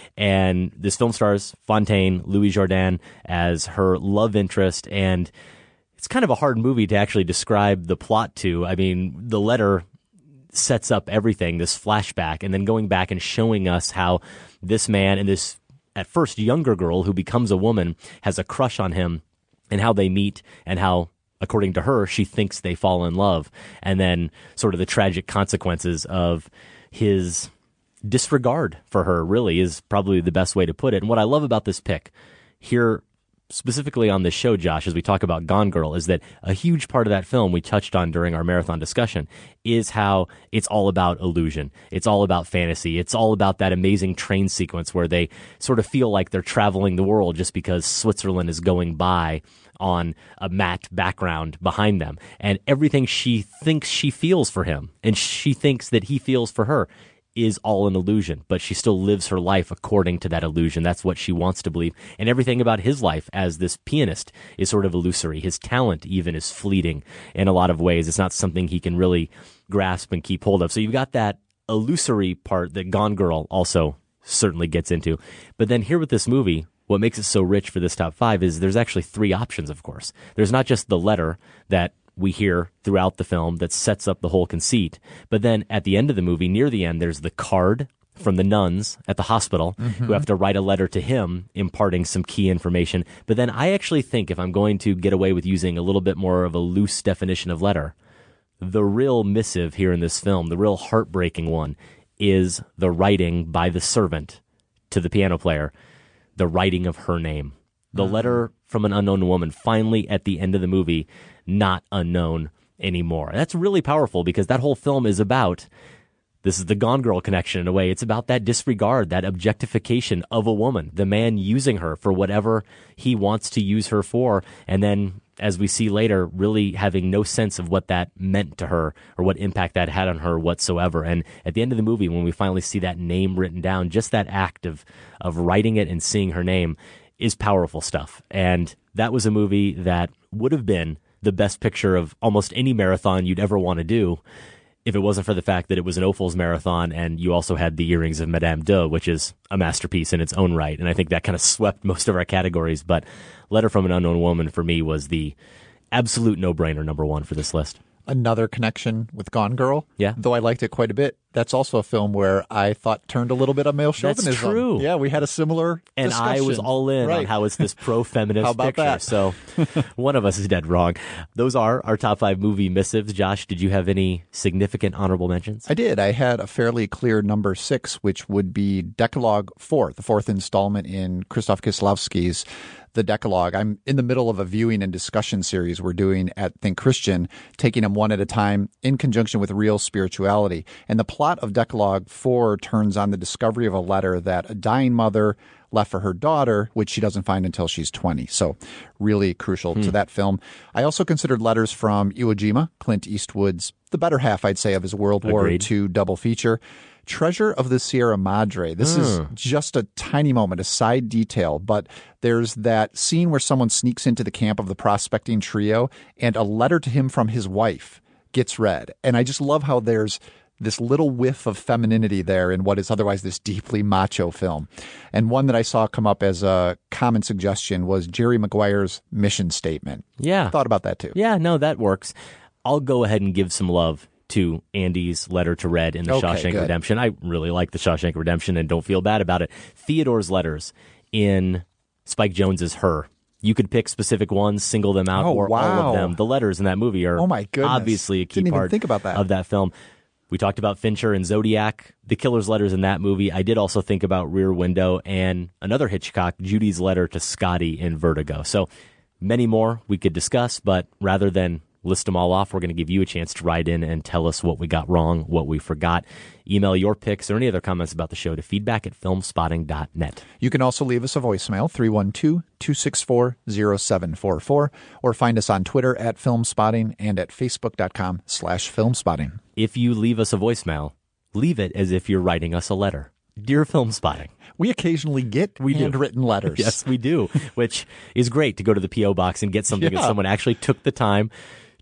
And this film stars Fontaine, Louis Jourdan as her love interest, and it's kind of a hard movie to actually describe the plot to. I mean, the letter sets up everything, this flashback, and then going back and showing us how this man and this, at first, younger girl who becomes a woman has a crush on him, and how they meet, and how, according to her, she thinks they fall in love, and then sort of the tragic consequences of his disregard for her, really, is probably the best way to put it. And what I love about this pick here, specifically on this show, Josh, as we talk about Gone Girl, is that a huge part of that film we touched on during our marathon discussion is how it's all about illusion. It's all about fantasy. It's all about that amazing train sequence where they sort of feel like they're traveling the world just because Switzerland is going by on a matte background behind them. And everything she thinks she feels for him, and she thinks that he feels for her, is all an illusion, but she still lives her life according to that illusion. That's what she wants to believe. And everything about his life as this pianist is sort of illusory. His talent even is fleeting in a lot of ways. It's not something he can really grasp and keep hold of. So you've got that illusory part that Gone Girl also certainly gets into. But then here with this movie, what makes it so rich for this top five is there's actually three options, of course. There's not just the letter that we hear throughout the film that sets up the whole conceit. But then at the end of the movie, near the end, there's the card from the nuns at the hospital mm-hmm. who have to write a letter to him imparting some key information. But then I actually think if I'm going to get away with using a little bit more of a loose definition of letter, the real missive here in this film, the real heartbreaking one, is the writing by the servant to the piano player, the writing of her name. The mm-hmm. letter from an unknown woman, finally at the end of the movie, not unknown anymore. That's really powerful because that whole film is about, this is the Gone Girl connection in a way, it's about that disregard, that objectification of a woman, the man using her for whatever he wants to use her for, and then, as we see later, really having no sense of what that meant to her or what impact that had on her whatsoever. And at the end of the movie, when we finally see that name written down, just that act of of writing it and seeing her name is powerful stuff. And that was a movie that would have been the best picture of almost any marathon you'd ever want to do if it wasn't for the fact that it was an Ophuls marathon and you also had the Earrings of Madame De, which is a masterpiece in its own right. And I think that kind of swept most of our categories. But Letter from an Unknown Woman for me was the absolute no-brainer number one for this list. Another connection with Gone Girl. Yeah. Though I liked it quite a bit. That's also a film where I thought turned a little bit on male chauvinism. That's true. Yeah, we had a similar And discussion. I was all in right. on how it's this pro-feminist how about picture. That? So one of us is dead wrong. Those are our top five movie missives. Josh, did you have any significant honorable mentions? I did. I had a fairly clear number six, which would be Decalogue four, the fourth installment in Krzysztof Kieslowski's The Decalogue. I'm in the middle of a viewing and discussion series we're doing at Think Christian, taking them one at a time in conjunction with Real Spirituality. And the plot of Decalogue four turns on the discovery of a letter that a dying mother left for her daughter, which she doesn't find until she's twenty. So really crucial hmm. to that film. I also considered Letters from Iwo Jima, Clint Eastwood's, the better half, I'd say, of his World War Agreed. Two double feature. Treasure of the Sierra Madre. This mm. is just a tiny moment, a side detail, but there's that scene where someone sneaks into the camp of the prospecting trio and a letter to him from his wife gets read. And I just love how there's this little whiff of femininity there in what is otherwise this deeply macho film. And one that I saw come up as a common suggestion was Jerry Maguire's mission statement. Yeah. Thought about that too. Yeah, no, that works. I'll go ahead and give some love to Andy's letter to Red in The okay, Shawshank good. Redemption. I really like The Shawshank Redemption and don't feel bad about it. Theodore's letters in Spike Jonze's Her. You could pick specific ones, single them out, oh, or wow. all of them. The letters in that movie are oh my goodness. obviously a key Didn't part even think about that. of that film. We talked about Fincher and Zodiac, the killer's letters in that movie. I did also think about Rear Window and another Hitchcock, Judy's letter to Scotty in Vertigo. So many more we could discuss, but rather than list them all off, we're going to give you a chance to write in and tell us what we got wrong, what we forgot. Email your picks or any other comments about the show to feedback at filmspotting dot net. You can also leave us a voicemail, three one two, two six four, zero seven four four, or find us on Twitter at Filmspotting and at facebook.com slash Filmspotting. If you leave us a voicemail, leave it as if you're writing us a letter. Dear Filmspotting. We occasionally get we handwritten do. letters. Yes, we do, which is great to go to the P O box and get something yeah. that someone actually took the time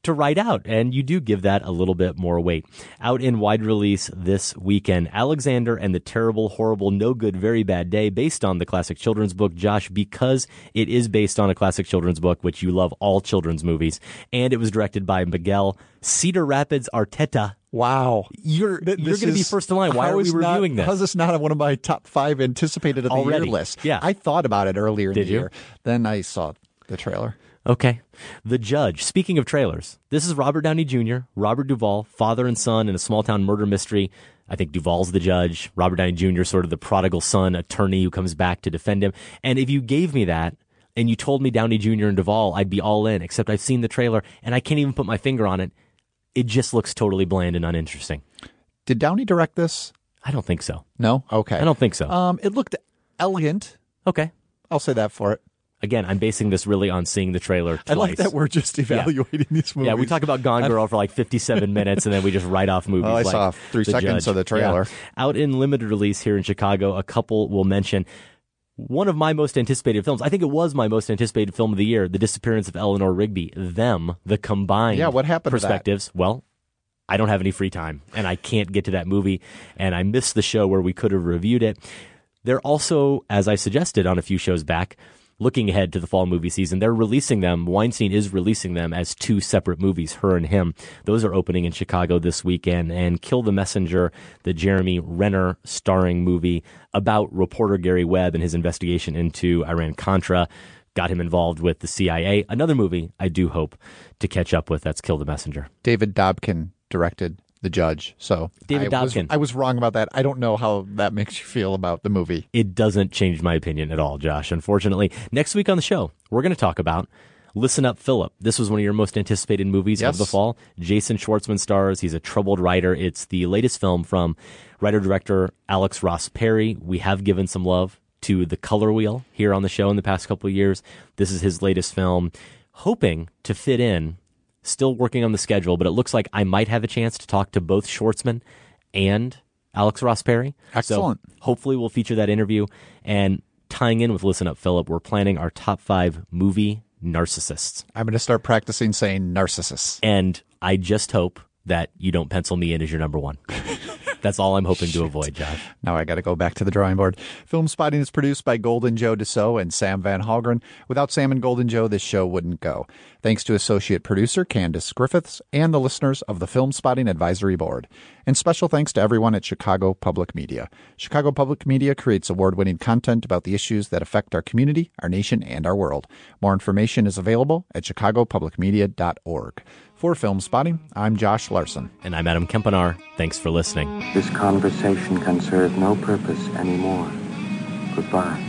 to write out, and you do give that a little bit more weight. Out in wide release this weekend, Alexander and the Terrible, Horrible, No Good, Very Bad Day, based on the classic children's book. Josh, because it is based on a classic children's book, which you love all children's movies, and it was directed by Miguel Cedar Rapids Arteta. Wow. You're, Th- you're going to be first in line. Why are we reviewing not, this? How is this not on one of my top five anticipated of the Already? year list? Yeah. I thought about it earlier in Did the you? year. Then I saw the trailer. Okay. The Judge. Speaking of trailers, this is Robert Downey Junior, Robert Duvall, father and son in a small-town murder mystery. I think Duvall's the judge. Robert Downey Junior sort of the prodigal son attorney who comes back to defend him. And if you gave me that and you told me Downey Junior and Duvall, I'd be all in, except I've seen the trailer and I can't even put my finger on it. It just looks totally bland and uninteresting. Did Downey direct this? I don't think so. No? Okay. I don't think so. Um, it looked elegant. Okay. I'll say that for it. Again, I'm basing this really on seeing the trailer twice. I like that we're just evaluating yeah. these movies. Yeah, we talk about Gone Girl for like fifty-seven minutes, and then we just write off movies. Oh, I like saw three The seconds Judge. of the trailer. Yeah. Out in limited release here in Chicago, a couple will mention one of my most anticipated films. I think it was my most anticipated film of the year, The Disappearance of Eleanor Rigby. Them, the combined Yeah, what happened to that? perspectives. Well, I don't have any free time, and I can't get to that movie, and I missed the show where we could have reviewed it. They're also, as I suggested on a few shows back, looking ahead to the fall movie season. They're releasing them. Weinstein is releasing them as two separate movies, Her and Him. Those are opening in Chicago this weekend. And Kill the Messenger, the Jeremy Renner starring movie about reporter Gary Webb and his investigation into Iran-Contra, got him involved with the C I A. Another movie I do hope to catch up with. That's Kill the Messenger. David Dobkin directed The Judge. So David I was, Dobkin. I was wrong about that. I don't know how that makes you feel about the movie. It doesn't change my opinion at all, Josh, unfortunately. Next week on the show, we're going to talk about Listen Up, Philip. This was one of your most anticipated movies Yes. of the fall. Jason Schwartzman stars. He's a troubled writer. It's the latest film from writer-director Alex Ross Perry. We have given some love to The Color Wheel here on the show in the past couple of years. This is his latest film, hoping to fit in. Still working on the schedule, but it looks like I might have a chance to talk to both Schwartzman and Alex Ross Perry. Excellent. So hopefully we'll feature that interview. And tying in with Listen Up, Philip, we're planning our top five movie narcissists. I'm going to start practicing saying narcissists. And I just hope that you don't pencil me in as your number one. That's all I'm hoping to avoid, Josh. Now I got to go back to the drawing board. Film Spotting is produced by Golden Joe Dassault and Sam Van Halgren. Without Sam and Golden Joe, this show wouldn't go. Thanks to associate producer Candace Griffiths and the listeners of the Film Spotting Advisory Board. And special thanks to everyone at Chicago Public Media. Chicago Public Media creates award-winning content about the issues that affect our community, our nation, and our world. More information is available at chicago public media dot org. For Film Spotting, I'm Josh Larson. And I'm Adam Kempenar. Thanks for listening. This conversation can serve no purpose anymore. Goodbye.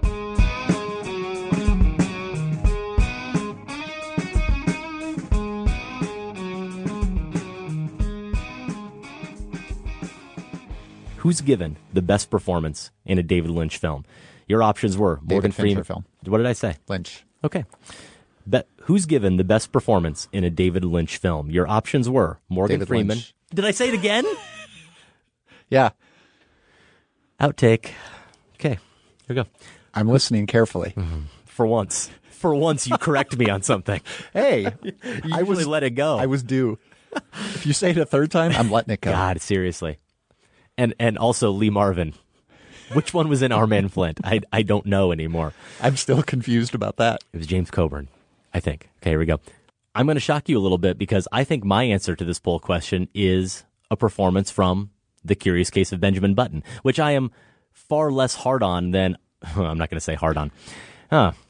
Who's given the best performance in a David Lynch film? Your options were Morgan David Fincher Freeman. film. What did I say? Lynch. Okay. Be- who's given the best performance in a David Lynch film? Your options were Morgan David Freeman. Lynch. Did I say it again? Yeah. Outtake. Okay. Here we go. I'm listening carefully. For once. For once, you correct me on something. Hey, you I was let it go. I was due. If you say it a third time, I'm letting it go. God, seriously. And and also Lee Marvin. Which one was in Our Man Flint? I I don't know anymore. I'm still confused about that. It was James Coburn, I think. Okay, here we go. I'm going to shock you a little bit because I think my answer to this poll question is a performance from The Curious Case of Benjamin Button, which I am far less hard on than, I'm not going to say hard on. Huh.